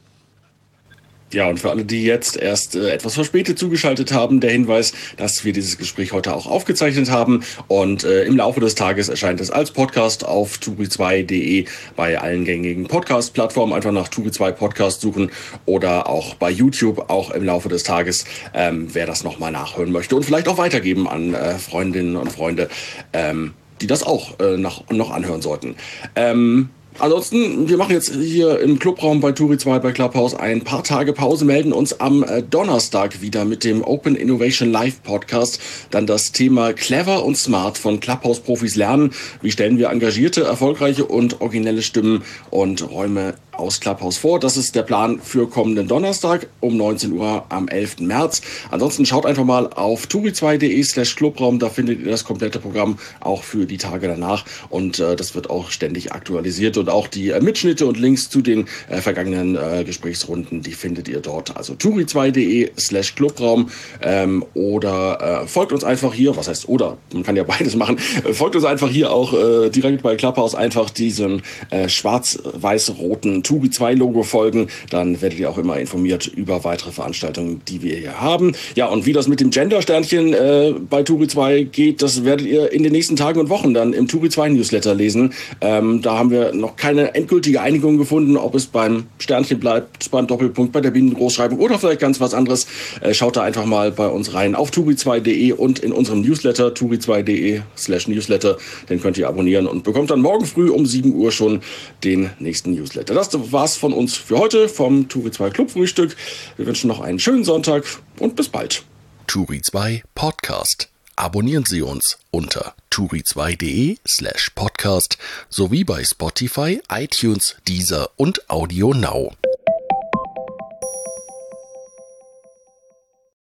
Ja, und für alle, die jetzt erst äh, etwas verspätet zugeschaltet haben, der Hinweis, dass wir dieses Gespräch heute auch aufgezeichnet haben und äh, im Laufe des Tages erscheint es als Podcast auf turi zwei punkt de bei allen gängigen Podcast-Plattformen. Einfach nach Turi zwei Podcast suchen oder auch bei YouTube auch im Laufe des Tages, ähm, wer das nochmal nachhören möchte und vielleicht auch weitergeben an äh, Freundinnen und Freunde, ähm, die das auch äh, noch, noch anhören sollten. Ähm, Ansonsten, wir machen jetzt hier im Clubraum bei Turi zwei bei Clubhouse ein paar Tage Pause, melden uns am äh, Donnerstag wieder mit dem Open Innovation Live Podcast. Dann das Thema Clever und Smart von Clubhouse-Profis lernen. Wie stellen wir engagierte, erfolgreiche und originelle Stimmen und Räume aus Clubhouse vor. Das ist der Plan für kommenden Donnerstag um neunzehn Uhr am elften März. Ansonsten schaut einfach mal auf turi zwei punkt de slash Clubraum. Da findet ihr das komplette Programm auch für die Tage danach. Und äh, das wird auch ständig aktualisiert. Und auch die äh, Mitschnitte und Links zu den äh, vergangenen äh, Gesprächsrunden, die findet ihr dort. Also turi zwei punkt de slash Clubraum ähm, oder äh, folgt uns einfach hier. Was heißt oder? Man kann ja beides machen. Äh, folgt uns einfach hier auch äh, direkt bei Clubhouse einfach diesem äh, schwarz-weiß-roten Turi zwei Logo folgen, dann werdet ihr auch immer informiert über weitere Veranstaltungen, die wir hier haben. Ja, und wie das mit dem Gender-Sternchen äh, bei Turi zwei geht, das werdet ihr in den nächsten Tagen und Wochen dann im Turi zwei Newsletter lesen. Ähm, da haben wir noch keine endgültige Einigung gefunden, ob es beim Sternchen bleibt, beim Doppelpunkt, bei der Binnengroßschreibung oder vielleicht ganz was anderes. Äh, schaut da einfach mal bei uns rein auf turi zwei punkt de und in unserem Newsletter turi zwei punkt de slash Newsletter. Den könnt ihr abonnieren und bekommt dann morgen früh um sieben Uhr schon den nächsten Newsletter. Das war's von uns für heute vom Turi zwei Clubfrühstück. Wir wünschen noch einen schönen Sonntag und bis bald. Turi zwei Podcast. Abonnieren Sie uns unter turi zwei punkt de slash podcast sowie bei Spotify, iTunes, Deezer und Audio Now.